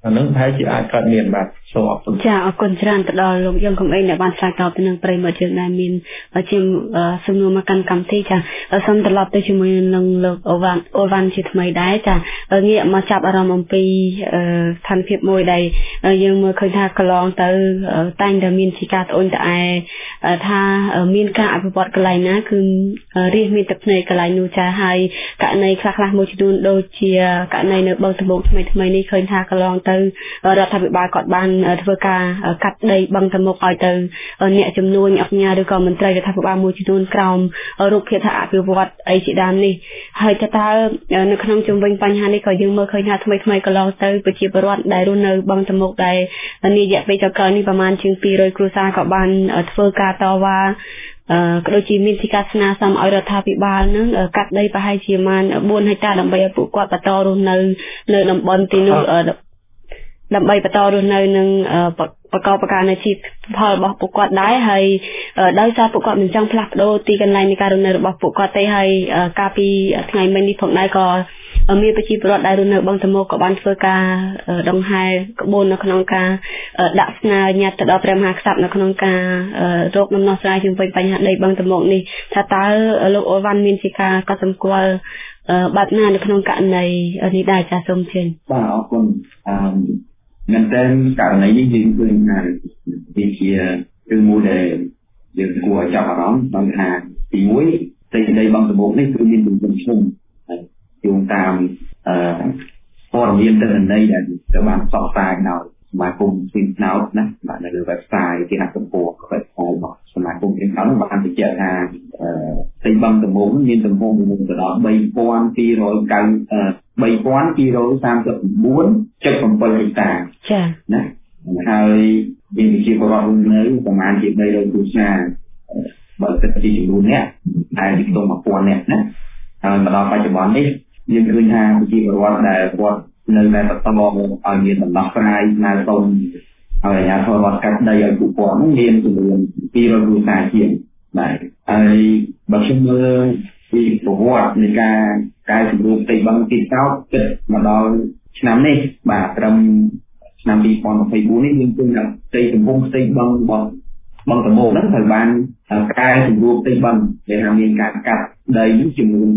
នឹងប្រហែលជាអាចកើតមានបាទសូមអរគុណចាអរគុណច្រើនទៅដល់លោកយើងកំឯងដែលបានឆ្លើយតបទៅនឹងប្រិយមិត្តយើងដែលមានជាសំណួរមកកាន់កម្មវិធីចាសូមត្រឡប់ទៅជាមួយនឹងលោកអូវ៉ាន់ជាថ្មីដែរចាងាកមកចាប់អារម្មណ៍អំពីស្ថានភាពមួយដែលយើងមើលឃើញថាកន្លងទៅតែងតែមានជាការត្អូញត្អែថាមានការអភិវឌ្ឍកន្លែងណាគឺរៀសមានទឹកភ្នែកកន្លែងនោះចាហើយករណីខ្លះមួយចំនួនដូចជាករណីនៅបឹងត្បូងថ្មីនេះឃើញថាកន្លងទៅរដ្ឋាភិបាលគាត់បានធ្វើការកាត់ដីបឹងត្បូងឲ្យទៅអ្នកជំនួញអង្គការឬក៏មន្ត្រីរដ្ឋាភិបាលមួយចំនួនក្រោមរូបភាពថាអភិវឌ្ឍអីជាដើមនេះហើយតើនៅក្នុងជំវិញបញ្ហានេះក៏យើងមើលឃើញថាថ្មីកន្លងទៅប្រជាពលរដ្ឋដែលរស់នៅបឹងត្បូងដែលនារយៈពេលចុងក្រោយនេះប្រមាណជាង200គ្រួសារក៏បានធ្វើការតវ៉ាក៏ដូចជាមានទីការស្នើសុំឲ្យរដ្ឋាភិបាលនឹងកាត់ដីប្រហែលជាប្រមាណ4ហិកតាដើម្បីឲ្យពួកគាត់បន្តរស់នៅតំបន់ទីនោះដើម្បីបន្តរស់នៅនឹងប្រកបការនៅជីវផលរបស់ពួកគាត់ដែរហើយដោយសារពួកគាត់មិនចង់ផ្លាស់ប្ដូរទីកន្លែងនៃការរស់នៅរបស់ពួកគាត់ទេហើយកាលពីថ្ងៃមិញនេះផងដែរក៏មានប្រជាពលរដ្ឋដែលរស់នៅបឹងត្បូងក៏បានធ្វើការដង្ហែក្បួននៅក្នុងការដាក់ស្នើញត្តិទៅដល់ព្រះមហាក្សត្រនៅក្នុងការរកដំណោះស្រាយជុំវិញបញ្ហាដីបឹងត្បូងនេះថាតើលោកអូវ៉ាន់មានជាការកត់សម្គាល់បែបណានៅក្នុងករណីនេះដែរចាសសូមជឿបាទអរគុណមែនតើករណីនេះយើងឃើញថាវាជារឿងមួយដែលយើងគួរឲ្យចាប់អារម្មណ៍ដោយថាទី1ទីដីបឹងត្បូងនេះគឺមានទំហំធំយោងតាមព័ត៌មានទិន្នន័យដែលត្រូវបានផ្សព្វផ្សាយដោយសមាគមស៊ីនណោតណាបាទនៅលើ website គេហទំព័រ website របស់សមាគមស៊ីនណោតបានបញ្ជាក់ថាដីបឹងត្បូងមានទំហំទៅដល់ 3239.7 ហិកតាចា៎ណាហើយមានប្រជាពលរដ្ឋនៅប្រមាណជា300គ្រួសារបើគិតពីចំនួននេះតែពីក្នុង 1000 នាក់ណាហើយមកដល់បច្ចុប្បន្ននេះយើងឃើញថាប្រជាពលរដ្ឋដែលគាត់នៅតែបន្តឲ្យមានដំណោះស្រាយស្នើសុំឲ្យអាជ្ញាធររដ្ឋកាត់ដីឲ្យពួកគាត់នោះមានចំនួន200គ្រួសារជាងបាទហើយបើខ្ញុំមើលពីប្រវត្តិនៃការកែសម្រួលផ្ទៃបឹងទីកោតគិតមកដល់ឆ្នាំនេះបាទត្រឹមឆ្នាំ2024នេះយើងឃើញថាផ្ទៃទំហំផ្ទៃបឹងរបស់បឹងត្បូងហ្នឹងត្រូវបានកែសម្រួលផ្ទៃបឹងដែលថាមានការកាត់ដីចំនួន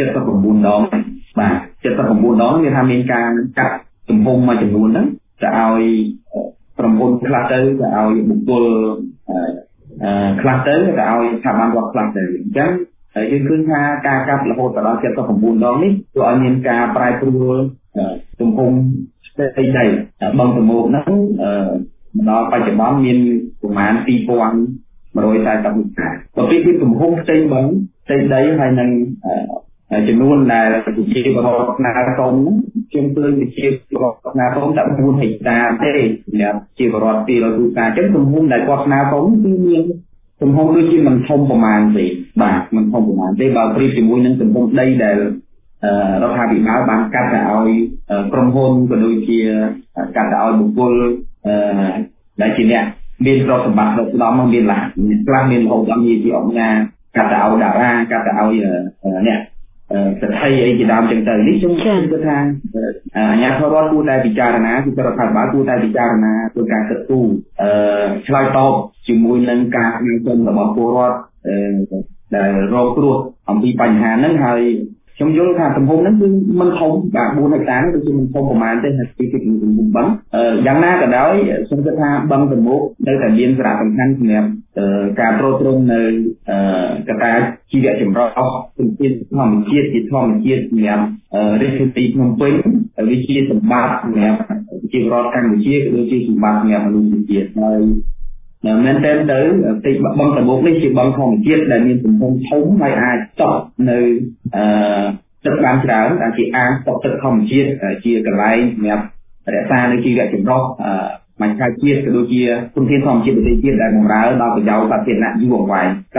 79ដងបាទ79ដងវាថាមានការកាត់ទំហំមួយចំនួនហ្នឹងទៅឲ្យក្រុមហ៊ុនខ្លះទៅឲ្យបុគ្គលខ្លះទៅឲ្យស្ថាប័នរដ្ឋខ្លះទៅអញ្ចឹងហើយយើងឃើញថាការកាត់រហូតដល់79ដងនេះធ្វើឲ្យមានការប្រែប្រួលទំហំផ្ទៃដីបឹងត្បូងហ្នឹងដល់បច្ចុប្បន្នមានប្រមាណ 2140 ហិកតាបើពីទំហំផ្ទៃបឹងផ្ទៃដីហើយនឹងចំនួនដែលប្រជាពលរដ្ឋស្នើសុំខ្ញុំឃើញប្រជាពលរដ្ឋស្នើសុំតែ4ហិកតាទេសម្រាប់ជាពលរដ្ឋ200គ្រួសារអញ្ចឹងទំហំដែលគាត់ស្នើសុំគឺមានទំហំដូចជាមិនធំប្រមាណទេបាទមិនធំប្រមាណទេបើប្រៀបជាមួយនឹងទំហំដីដែលរដ្ឋាភិបាលបានកាត់ទៅឲ្យក្រុមហ៊ុនក៏ដូចជាកាត់ទៅឲ្យបុគ្គលដែលជាអ្នកមានទ្រព្យសម្បត្តិដល់ស្ដំមកមានខ្លះមានរហូតដល់ជាអង្គការកាត់ទៅឲ្យតារាកាត់ទៅឲ្យអ្នកស្ថិអីជាដើមចឹងទៅនេះខ្ញុំគិតថាអាជ្ញាធររដ្ឋគួរតែពិចារណាគឺរដ្ឋាភិបាលគួរតែពិចារណាធ្វើការគិតគូរឆ្លើយតបជាមួយនឹងការស្នើសុំរបស់ពលរដ្ឋដែលរងគ្រោះអំពីបញ្ហាហ្នឹងហើយខ្ញុំយល់ថាទំហំហ្នឹងគឺមិនធំបាទ4ហិកតាហ្នឹងគឺជាមិនធំប្រហែលទេហើយពីទំហំបឹងយ៉ាងណាក៏ដោយខ្ញុំគិតថាបឹងត្បូងនៅតែមានសារៈសំខាន់សម្រាប់ការទ្រទ្រង់នៅកត្តាជីវៈចម្រុះធម្មជាតិជាធម្មជាតិសម្រាប់រាជធានីភ្នំពេញវាជាសម្បត្តិសម្រាប់ប្រជាពលរដ្ឋកម្ពុជាក៏ដូចជាសម្បត្តិសម្រាប់មនុស្សជាតិហើយមែនតើទីបឹងត្បូងនេះជាបឹងធម្មជាតិដែលមានទំហំធំហើយអាចស្តុកនៅទឹកបានច្រើនដែលជាអាងស្តុកទឹកធម្មជាតិជាកន្លែងសម្រាប់រក្សានៅជីវៈចម្រុះមជ្ឈជាតិក៏ដូចជាធនធានធម្មជាតិប្រទេសជាតិដែលបម្រើដល់ប្រយោជន៍សាធារណៈយូរអង្វែងតាមពិត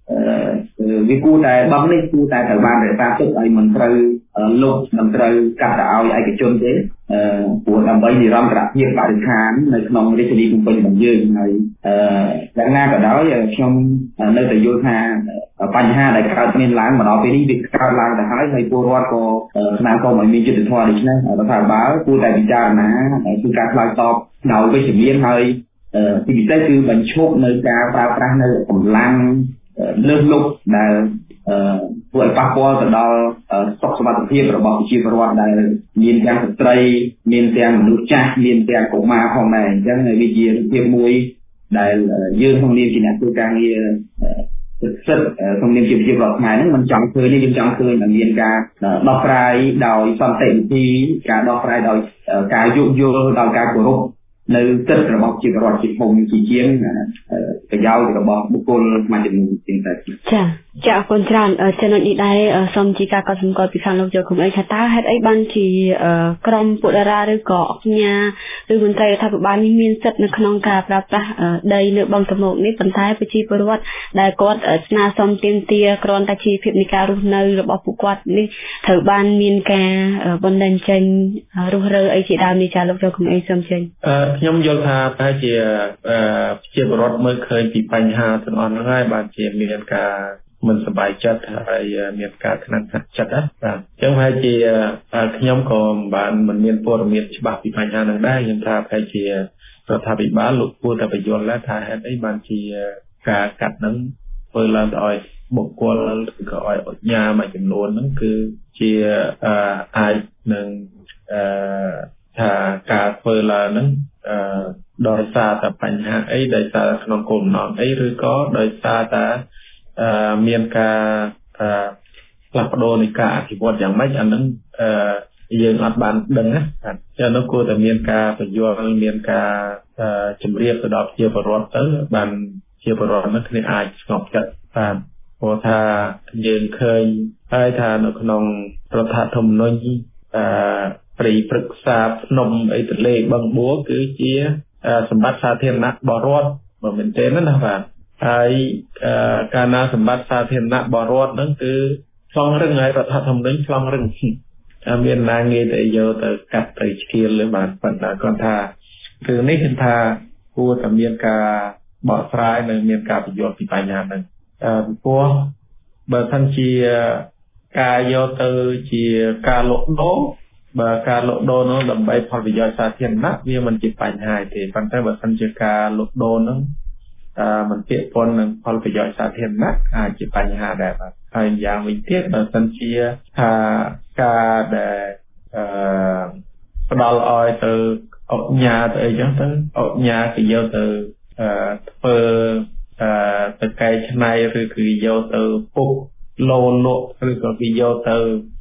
វាគួរតែបង់នេះគួរតែត្រូវបានរក្សាទុកឲ្យមិនត្រូវលុបមិនត្រូវកាត់ទៅឲ្យឯកជនទេព្រោះដើម្បីនិរន្តរភាពបរិស្ថាននៅក្នុងរាជធានីភ្នំពេញរបស់យើងហើយយ៉ាងណាក៏ដោយខ្ញុំនៅតែយល់ថាបញ្ហាដែលកើតមានឡើងមកដល់ពេលនេះវាកើតឡើងទៅហើយពលរដ្ឋក៏ស្នើសុំឲ្យមានយុត្តិធម៌ដូច្នេះរដ្ឋាភិបាលគួរតែពិចារណាគឺការឆ្លើយតបដោយវិជ្ជមានហើយទីពិសេសគឺបញ្ឈប់នៅការប្រើប្រាស់នៅកម្លាំងលើសលប់ដែលធ្វើឲ្យប៉ះពាល់ទៅដល់សុខសុវត្ថិភាពរបស់ប្រជាពលរដ្ឋដែលមានទាំងស្ត្រីមានទាំងមនុស្សចាស់មានទាំងកុមារផងដែរអញ្ចឹងវាជាភាពមួយដែលយើងក្នុងនាមជាអ្នកធ្វើការងារសិទ្ធិក្នុងនាមជាប្រជាពលរដ្ឋខ្មែរហ្នឹងមិនចង់ឃើញនេះយើងចង់ឃើញមានការដោះស្រាយដោយសន្តិវិធីការដោះស្រាយដោយការយោគយល់ដោយការគោរពនៅសិទ្ធិរបស់ប្រជាពលរដ្ឋជាធំជាងប្រយោជន៍របស់បុគ្គលមួយចំនួនជាងតែចាអរគុណច្រើនចំណុចនេះដែរសូមជាការកត់សម្គាល់ពីខាងលោកយកគុំអីថាតើហេតុអីបានជាក្រមពួកតារាឬក៏អង្គការឬមន្ត្រីរដ្ឋាភិបាលនេះមានសិទ្ធិនៅក្នុងការប្រើប្រាស់ដីនៅបឹងតមោកនេះប៉ុន្តែប្រជាពលរដ្ឋដែលគាត់ស្នើសុំទាមទារគ្រាន់តែជាភាពនៃការរស់នៅរបស់ពួកគាត់នេះត្រូវបានមានការបណ្ដឹងចេញរុះរើអីជាដើមនេះចាលោកយកគុំអីសូមចេញខ្ញុំយល់ថាប្រហែលជាប្រជាពលរដ្ឋមើលឃើញពីបញ្ហាទាំងអស់ហ្នឹងហើយបានជាមានការមិនសប្បាយចិត្តហើយមានការថ្នាក់ចិត្តណាបាទអញ្ចឹងប្រហែលជាខ្ញុំក៏មិនមានព័ត៌មានច្បាស់ពីបញ្ហាហ្នឹងដែរខ្ញុំថាប្រហែលជារដ្ឋាភិបាលលោកគួរតែបញ្យល់ថាហេតុអីបានជាការកាត់ហ្នឹងធ្វើឡើងទៅឲ្យបុគ្គលឬក៏ឲ្យអញ្ញាមួយចំនួនហ្នឹងគឺជាអាចនឹងថាការធ្វើឡើងហ្នឹងដោយសារតែបញ្ហាអីដោយសារក្នុងគោលបំណងអីឬក៏ដោយសារតែមានការផ្លាស់ប្ដូរនៃការអភិវឌ្ឍយ៉ាងម៉េចអានឹងយើងអត់បានដឹងណាចានោះគួរតែមានការបញ្យល់មានការជម្រាបទៅដល់ប្រជាពលរដ្ឋទៅបានជាពលរដ្ឋនោះគ្នាអាចស្ងប់ចិត្តបានព្រោះថាយើងឃើញហើយថានៅក្នុងរដ្ឋធម្មនុញ្ញព្រៃព្រឹក្សាភ្នំអីទន្លេបឹងបួរគឺជាសម្បត្តិសាធារណៈរបស់រដ្ឋបើមែនទេណាបាទហើយកាលណាសម្បត្តិសាធារណៈរបស់រដ្ឋហ្នឹងគឺឆ្លងរឹងហើយរដ្ឋធម្មនុញ្ញឆ្លងរឹងមានណាងាយតែយកទៅកាត់ទៅឆ្កៀលលើបានប៉ុន្តែគាត់ថាគឺនេះគឺថាគួរតែមានការបកស្រាយនិងមានការបញ្យល់ពីបញ្ហាហ្នឹងពីព្រោះបើសិនជាការយកទៅជាការលក់ដូរបើការលក់ដូរនោះដើម្បីផលប្រយោជន៍សាធារណៈវាមិនជាបញ្ហាទេប៉ុន្តែបើសិនជាការលក់ដូរនោះមិនពាក់ព័ន្ធនឹងផលប្រយោជន៍សាធារណៈអាចជាបញ្ហាដែរបាទហើយយ៉ាងវិញទៀតបើសិនជាថាការដែលផ្ដល់ឲ្យទៅអុកញ៉ាទៅអីចឹងទៅអុកញ៉ាគេយកទៅធ្វើទៅកែច្នៃឬគឺយកទៅពុកលោលក់ឬក៏គេយកទៅ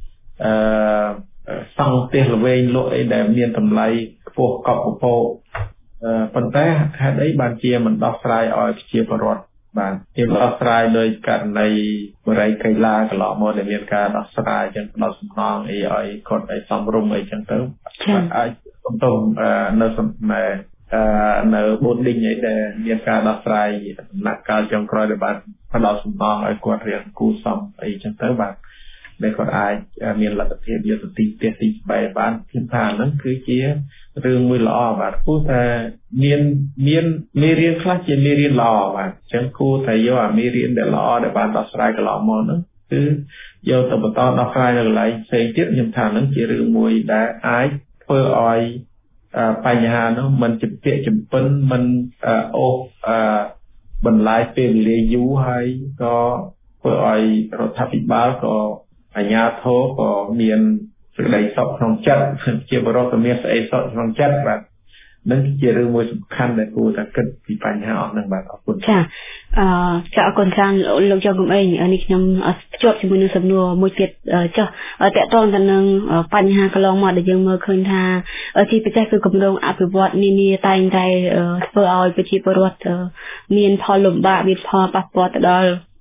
សង់ផ្ទះល្វែងលក់អីដែលមានតម្លៃខ្ពស់កប់កពកប៉ុន្តែហេតុអីបានជាមិនដោះស្រាយឲ្យប្រជាពលរដ្ឋបាទជាដោះស្រាយដោយករណីបរិយាកៃឡាកន្លងមកដែលមានការដោះស្រាយចឹងដល់សំណងអីឲ្យគាត់ឲ្យសំរុំអីចឹងទៅអាចសំទោសនៅនៅ boarding អីដែលមានការដោះស្រាយដំណាក់កាលចុងក្រោយដែលបានផ្ដល់សំណងឲ្យគាត់រៀនគូសំអីចឹងទៅបាទដែលគាត់អាចមានលទ្ធភាពយកទៅទីផ្ទះទីស្បែកបានខ្ញុំថាហ្នឹងគឺជារឿងមួយល្អបាទគួរតែមានមេរៀនខ្លះជាមេរៀនល្អបាទអញ្ចឹងគួរតែយកអាមេរៀនដែលល្អដែលបានដោះស្រាយកន្លងមកហ្នឹងគឺយកទៅបន្តដោះស្រាយនៅកន្លែងផ្សេងទៀតខ្ញុំថាហ្នឹងជារឿងមួយដែលអាចធ្វើឲ្យបញ្ហានោះមិនជំពាក់ជំពិនមិនអូសបន្លាយពេលវេលាយូរហើយក៏ធ្វើឲ្យរដ្ឋាភិបាលក៏អាជ្ញាធរក៏មានសេចក្តីសុខក្នុងចិត្តជាបរិបទមានស្អីសុខក្នុងចិត្តបាទនឹងជារឿងមួយសំខាន់ដែលគួរតែគិតពីបញ្ហាអស់ហ្នឹងបាទអរគុណចាអរគុណច្រើនលោកចៅគុំអេងនេះខ្ញុំភ្ជាប់ជាមួយនឹងសំណួរមួយទៀតចុះតកតងទៅនឹងបញ្ហាកន្លងមកដែលយើងមើលឃើញថាជាពិសេសគឺគម្រោងអភិវឌ្ឍនានាតែងតែធ្វើឲ្យប្រជាពលរដ្ឋមានផលលំបាកមានផលប៉ះពាល់ទៅដល់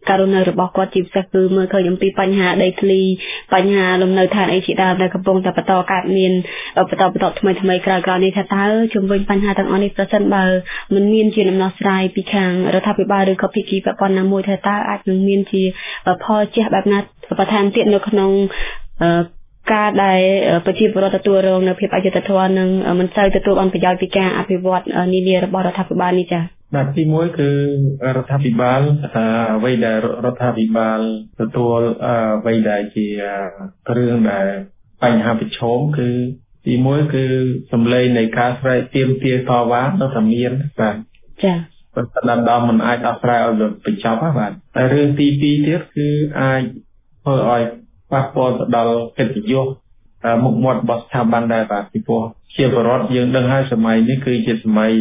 ករណីរបស់គាត់ជាពិសេសគឺមើលឃើញអំពីបញ្ហាដីធ្លីបញ្ហាលំនៅឋានអីជាដើមដែលកំពុងតែបន្តកើតមានបន្តថ្មីក្រោយៗនេះថាតើជំវិញបញ្ហាទាំងអស់នេះប្រសិនបើមិនមានជាដំណោះស្រាយពីខាងរដ្ឋាភិបាលឬក៏ភាគីពាក់ព័ន្ធណាមួយថាតើអាចនឹងមានជាផលជះបែបណាបន្ថែមទៀតនៅក្នុងការដែលប្រជាពលរដ្ឋទទួលរងនៅភាពអយុត្តិធម៌និងមិនសូវទទួលបានប្រយោជន៍ពីការអភិវឌ្ឍនានារបស់រដ្ឋាភិបាលនេះចា៎បាទទីមួយគឺរដ្ឋាភិបាលអ្វីដែលរដ្ឋាភិបាលទទួលអ្វីដែលជារឿងដែលបញ្ហាប្រឈមគឺទីមួយគឺសម្លេងនៃការស្រែកទាមទារតវ៉ានៅតែមានបាទចា៎ប៉ុន្តែដល់មិនអាចដោះស្រាយឲ្យបញ្ចប់បាទតែរឿងទី2ទៀតគឺអាចធ្វើឲ្យប៉ះពាល់ទៅដល់កិត្តិយសមុខមាត់របស់ស្ថាប័នដែរបាទពីព្រោះជាបរិបទយើងដឹងហើយសម័យនេះគឺជាសម័យ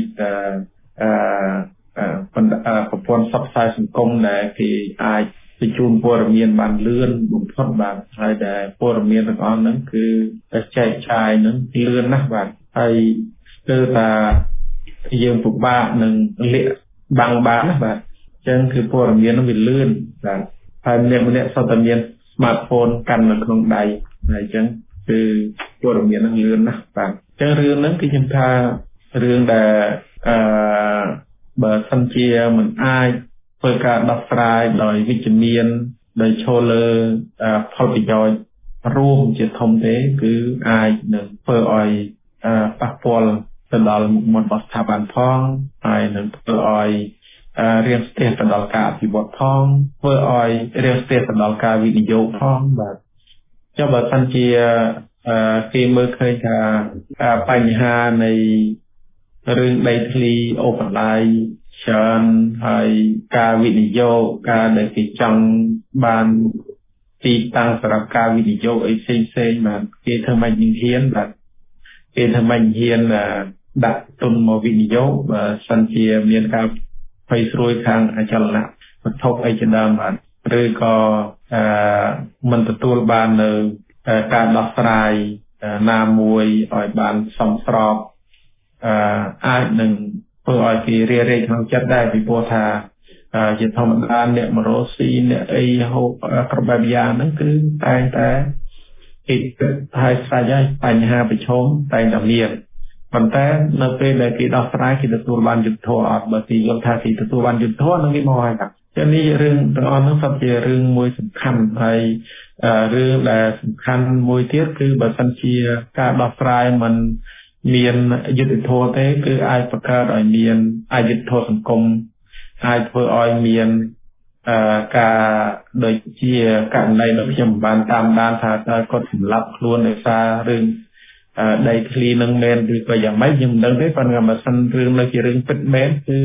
ប្រព័ន្ធផ្សព្វផ្សាយសង្គមដែលគេអាចបញ្ជូនព័ត៌មានបានលឿនបំផុតបាទហើយដែលព័ត៌មានទាំងអស់ហ្នឹងគឺចែកចាយហ្នឹងលឿនណាស់បាទហើយគឺថាយើងពិបាកនឹងលាក់បាំងបានណាបាទអញ្ចឹងគឺព័ត៌មានហ្នឹងវាលឿនបាទហើយម្នាក់សុទ្ធតែមានsmartphone កាន់នៅក្នុងដៃហើយអញ្ចឹងគឺព័ត៌មានហ្នឹងលឿនណាស់បាទអញ្ចឹងរឿងហ្នឹងគឺខ្ញុំថារឿងដែលបើសិនជាមិនអាចធ្វើការដោះស្រាយដោយវិជ្ជមានដោយឈលលើផលប្រយោជន៍រួមជាធំទេគឺអាចនឹងធ្វើឲ្យប៉ះពាល់ទៅដល់មុខមាត់របស់ស្ថាប័នផងហើយនឹងធ្វើឲ្យរៀងស្ទះទៅដល់ការអភិវឌ្ឍផងធ្វើឲ្យរៀងស្ទះទៅដល់ការវិនិយោគផងបាទចុះបើសិនជាគេមើលឃើញថាបញ្ហានៃរឿងដីធ្លីអូសបន្លាយច្រើនហើយការវិនិយោគការដែលគេចង់បានទីតាំងសម្រាប់ការវិនិយោគអីផ្សេងបាទគេធ្វើមិនហ៊ានបាទគេធ្វើមិនហ៊ានដាក់ទុនមកវិនិយោគបើសិនជាមានការភ័យស្រួយខាងអចលនៈវត្ថុអីជាដើមបាទឬក៏មិនទទួលបាននៅការដោះស្រាយណាមួយឲ្យបានសមស្របអាចនឹងធ្វើឲ្យគេរារែកក្នុងចិត្តដែរពីព្រោះថាជាធម្មតាអ្នកមរោស៊ីអ្នកអីហូបគ្រប់បែបយ៉ាងហ្នឹងគឺតែងតែគេគិតហើយស្រាច់ហើយបញ្ហាប្រឈមតែងតែមានប៉ុន្តែនៅពេលដែលគេដោះស្រាយគេទទួលបានយុត្តិធម៌អត់បើគេយល់ថាគេទទួលបានយុត្តិធម៌នឹងគេមកហើយបាទចឹងនេះរឿងទាំងអស់ហ្នឹងសុទ្ធជារឿងមួយសំខាន់ហើយរឿងដែលសំខាន់មួយទៀតគឺបើសិនជាការដោះស្រាយมันមានយុត្តិធម៌ទេគឺអាចបង្កើតឲ្យមានអយុត្តិធម៌សង្គមអាចធ្វើឲ្យមានការដូចជាករណីដែលខ្ញុំបានតាមដានថាតើគាត់សម្លាប់ខ្លួនដោយសាររឿងដីធ្លីនឹងមែនឬក៏យ៉ាងម៉េចខ្ញុំមិនដឹងទេប៉ុន្តែបើសិនរឿងនៅជារឿងពិតមែន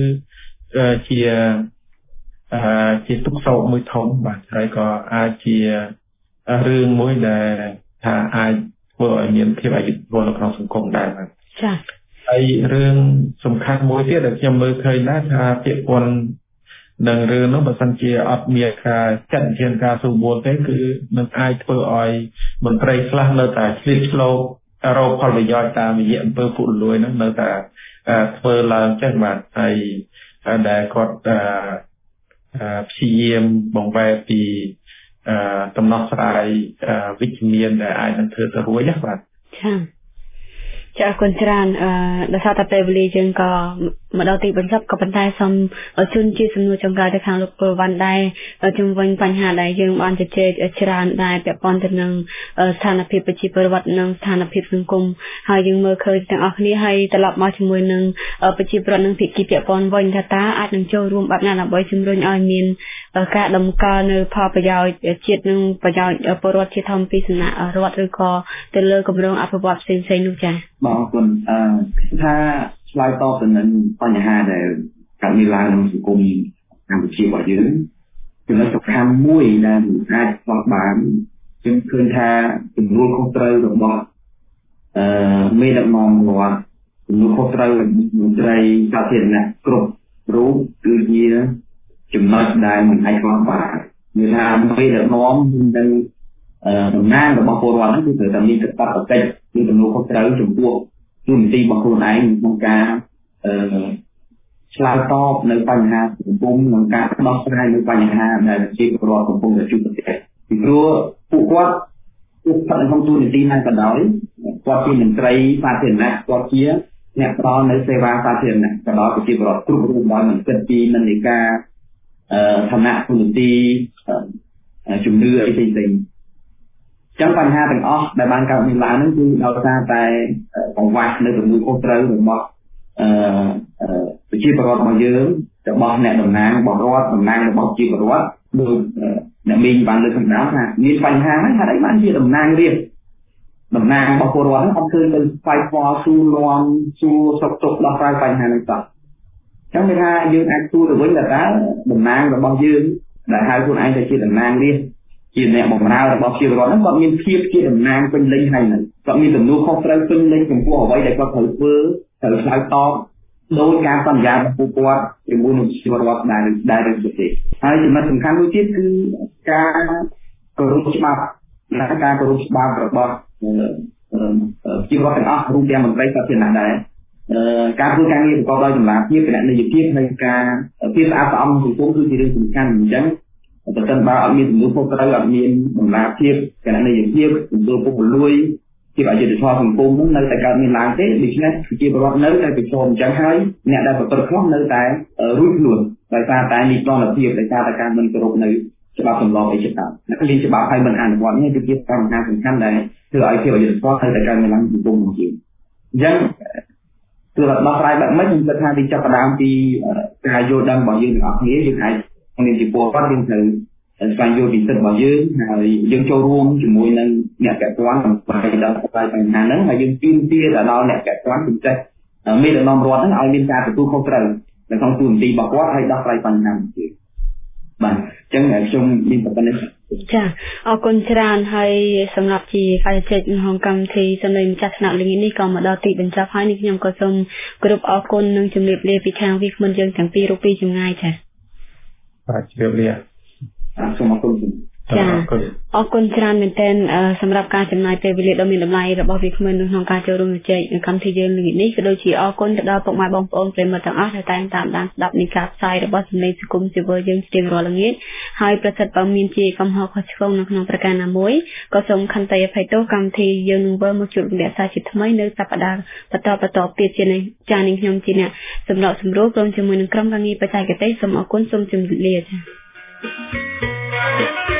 គឺជាទុក្ខសោកមួយធំបាទហើយក៏អាចជារឿងមួយដែលថាអាចធ្វើឲ្យមានភាពអយុត្តិធម៌នៅក្នុងសង្គមដែរបាទចា៎ហើយរឿងសំខាន់មួយទៀតដែលខ្ញុំមើលឃើញដែរថាពាក្យពន្ធនឹងរឿងនោះបើសិនជាអត់មានការចាត់វិធានការស៊ូបួលទេគឺនឹងអាចធ្វើឲ្យមន្ត្រីខ្លះនៅតែឆ្លៀតឆ្លោករកផលប្រយោជន៍តាមរយៈអំពើពុករលួយហ្នឹងនៅតែធ្វើឡើងចឹងបាទហើយដែលគាត់ព្យាយាមបង្វែរពីដំណោះស្រាយវិជ្ជមានដែលអាចនឹងធ្វើទៅរួចណាបាទចាអរគុណច្រើនដោយសារតែពេលវេលាយើងក៏មកដល់ទីបញ្ចប់ក៏ប៉ុន្តែសូមជូនជាសំណួរចុងក្រោយទៅខាងលោកពលវណ្ណដែរជំវិញបញ្ហាដែលយើងបានជជែកច្រើនដែរពាក់ព័ន្ធទៅនឹងស្ថានភាពប្រជាពលរដ្ឋនិងស្ថានភាពសង្គមហើយយើងមើលឃើញទាំងអស់គ្នាហើយត្រឡប់មកជាមួយនឹងប្រជាពលរដ្ឋនិងភាគីពាក់ព័ន្ធវិញថាតើអាចនឹងចូលរួមបែបណាដើម្បីជំរុញឲ្យមានការដំកល់នៅផលប្រយោជន៍ជាតិនិងប្រយោជន៍ពលរដ្ឋជាធំពីសំណាក់រដ្ឋឬក៏ទៅលើគម្រោងអភិវឌ្ឍផ្សេងៗនោះចា៎បាទអរគុណថាឆ្លើយតបទៅនឹងបញ្ហាដែលកើតមានឡើងក្នុងសង្គមកម្ពុជារបស់យើងចំណុចសំខាន់មួយដែលអាចស្គាល់បានគឺឃើញថាចំនួនខុសត្រូវរបស់មេដឹកនាំរដ្ឋចំនួនខុសត្រូវមន្ត្រីសាធារណៈគ្រប់រូបគឺជាចំណុចដែលមិនអាចខ្វះបានមានថាមេដឹកនាំនិងតំណាងរបស់ពលរដ្ឋហ្នឹងគឺត្រូវតែមានកាតព្វកិច្ចគឺទំនួលខុសត្រូវចំពោះទូនាទីរបស់ខ្លួនឯងក្នុងការឆ្លើយតបនៅបញ្ហាសង្គមនិងការដោះស្រាយនៅបញ្ហាដែលប្រជាពលរដ្ឋកំពុងតែជួបប្រទះពីព្រោះពួកគាត់ស្ថិតនៅក្នុងទូនាទីណាក៏ដោយគាត់ជាមន្ត្រីសាធារណៈគាត់ជាអ្នកផ្ដល់នៅសេវាសាធារណៈទៅដល់ប្រជាពលរដ្ឋគ្រប់រូបដោយមិនគិតពីនិន្នាការឋានៈទូនាទីជំនឿអីផ្សេងៗចឹងបញ្ហាទាំងអស់ដែលបានកើតមានឡើងហ្នឹងគឺដោយសារតែកង្វះនៅទំនួលខុសត្រូវរបស់ប្រជាពលរដ្ឋរបស់យើងរបស់អ្នកតំណាងរបស់រដ្ឋតំណាងរបស់ប្រជាពលរដ្ឋដោយអ្នកមីងបានលើកខាងដើមថាមានបញ្ហាហ្នឹងហេតុអីបានជាតំណាងរាស្ត្រតំណាងរបស់ពលរដ្ឋហ្នឹងអត់ឃើញទៅស្វែងរកសួរនាំសួរសុខទុក្ខដោះស្រាយបញ្ហាហ្នឹងតោះចឹងគេថាយើងអាចសួរទៅវិញថាតើតំណាងរបស់យើងដែលហៅខ្លួនឯងថាជាតំណាងរាស្ត្រជាអ្នកបម្រើរបស់ប្រជាពលរដ្ឋហ្នឹងគាត់មានភាពជាតំណាងពេញលេញហើយហ្នឹងគាត់មានទំនួលខុសត្រូវពេញលេញចំពោះអ្វីដែលគាត់ត្រូវធ្វើត្រូវឆ្លើយតបដោយការសន្យារបស់ពួកគាត់ជាមួយនឹងប្រជាពលរដ្ឋដែលរឹងប្រទេសហើយចំណុចសំខាន់មួយទៀតគឺការគោរពច្បាប់ការគោរពច្បាប់របស់ប្រជាពលរដ្ឋទាំងអស់រួមទាំងមន្ត្រីសាធារណៈដែរការធ្វើការងារប្រកបដោយតម្លាភាពគណនេយ្យភាពនិងការភាពស្អាតស្អំសង្គមគឺជារឿងសំខាន់អញ្ចឹងប្រសិនបើអត់មានទំនួលខុសត្រូវអត់មានតម្លាភាពគណនេយ្យភាពទំនួលពុករលួយជាអយុត្តិធម៌សង្គមនោះនៅតែកើតមានឡើងទេដូច្នេះប្រជាពលរដ្ឋនៅតែប្រឈមអញ្ចឹងហើយអ្នកដែលប្រព្រឹត្តខុសនៅតែរួចខ្លួនដោយសារតែនិទានភាពដោយសារតែការមិនគោរពនៅច្បាប់ទម្លាប់អីជាដើមអ្នកលេងច្បាប់ហើយមិនអនុវត្តនេះគឺជាបញ្ហាសំខាន់ដែលធ្វើឲ្យភាពអយុត្តិធម៌នៅតែកើតមានឡើងក្នុងសង្គមរបស់យើងអញ្ចឹងគឺដោះស្រាយបែបម៉េចខ្ញុំគិតថាវាចាប់ផ្ដើមពីការយល់ដឹងរបស់យើងទាំងអស់គ្នាយើងអាចមានជាពលរដ្ឋយើងត្រូវស្វែងយល់ពីសិទ្ធិរបស់យើងហើយយើងចូលរួមជាមួយនឹងអ្នកពាក់ព័ន្ធដើម្បីដោះស្រាយបញ្ហាហ្នឹងហើយយើងទាមទារទៅដល់អ្នកពាក់ព័ន្ធពិសេសមេដឹកនាំរដ្ឋហ្នឹងឲ្យមានការទទួលខុសត្រូវនៅក្នុងទូនាទីរបស់គាត់ហើយដោះស្រាយបញ្ហានេះបាទអញ្ចឹងខ្ញុំមានប៉ុណ្ណេះចាអរគុណច្រើនហើយសម្រាប់ជាការជែកក្នុងកម្មវិធីសម្លេងម្ចាស់ថ្នាក់ល្ងាចនេះក៏មកដល់ទីបញ្ចប់ហើយនេះខ្ញុំក៏សូមគោរពអរគុណនិងជម្រាបលាពីខាងវាគ្មិនយើងទាំងពីររូបពីចម្ងាយចាបាទជម្រាបលាសូមអរគុណចាអរគុណច្រើនមែនទែនសម្រាប់ការចំណាយពេលវេលាដ៏មានតម្លៃរបស់វាគ្មិនក្នុងការចូលរួមជែកកម្មវិធីយើងល្ងាចនេះក៏ដូចជាអរគុណទៅដល់ពុកម៉ែបងប្អូនប្រិយមិត្តទាំងអស់ដែលតែងតាមដានស្ដាប់នៃការផ្សាយរបស់សម្លេងសង្គមស៊ីវិលយើងជារៀងរាល់ល្ងាចហើយប្រសិទ្ធបើមានជាកំហុសខុសឆ្គងនៅក្នុងប្រការណាមួយក៏សូមខន្តីអភ័យទោសកម្មវិធីយើងនឹងវិលមកជួបអ្នកសាជាថ្មីនៅសប្តាហ៍បន្តទៀតជានេះចានាងខ្ញុំជាអ្នកសម្របសម្រួលក្រុមជាមួយនឹងក្រុមការងារបច្ចេកទេសសូមអរគុណសូមជម្រាបលាចា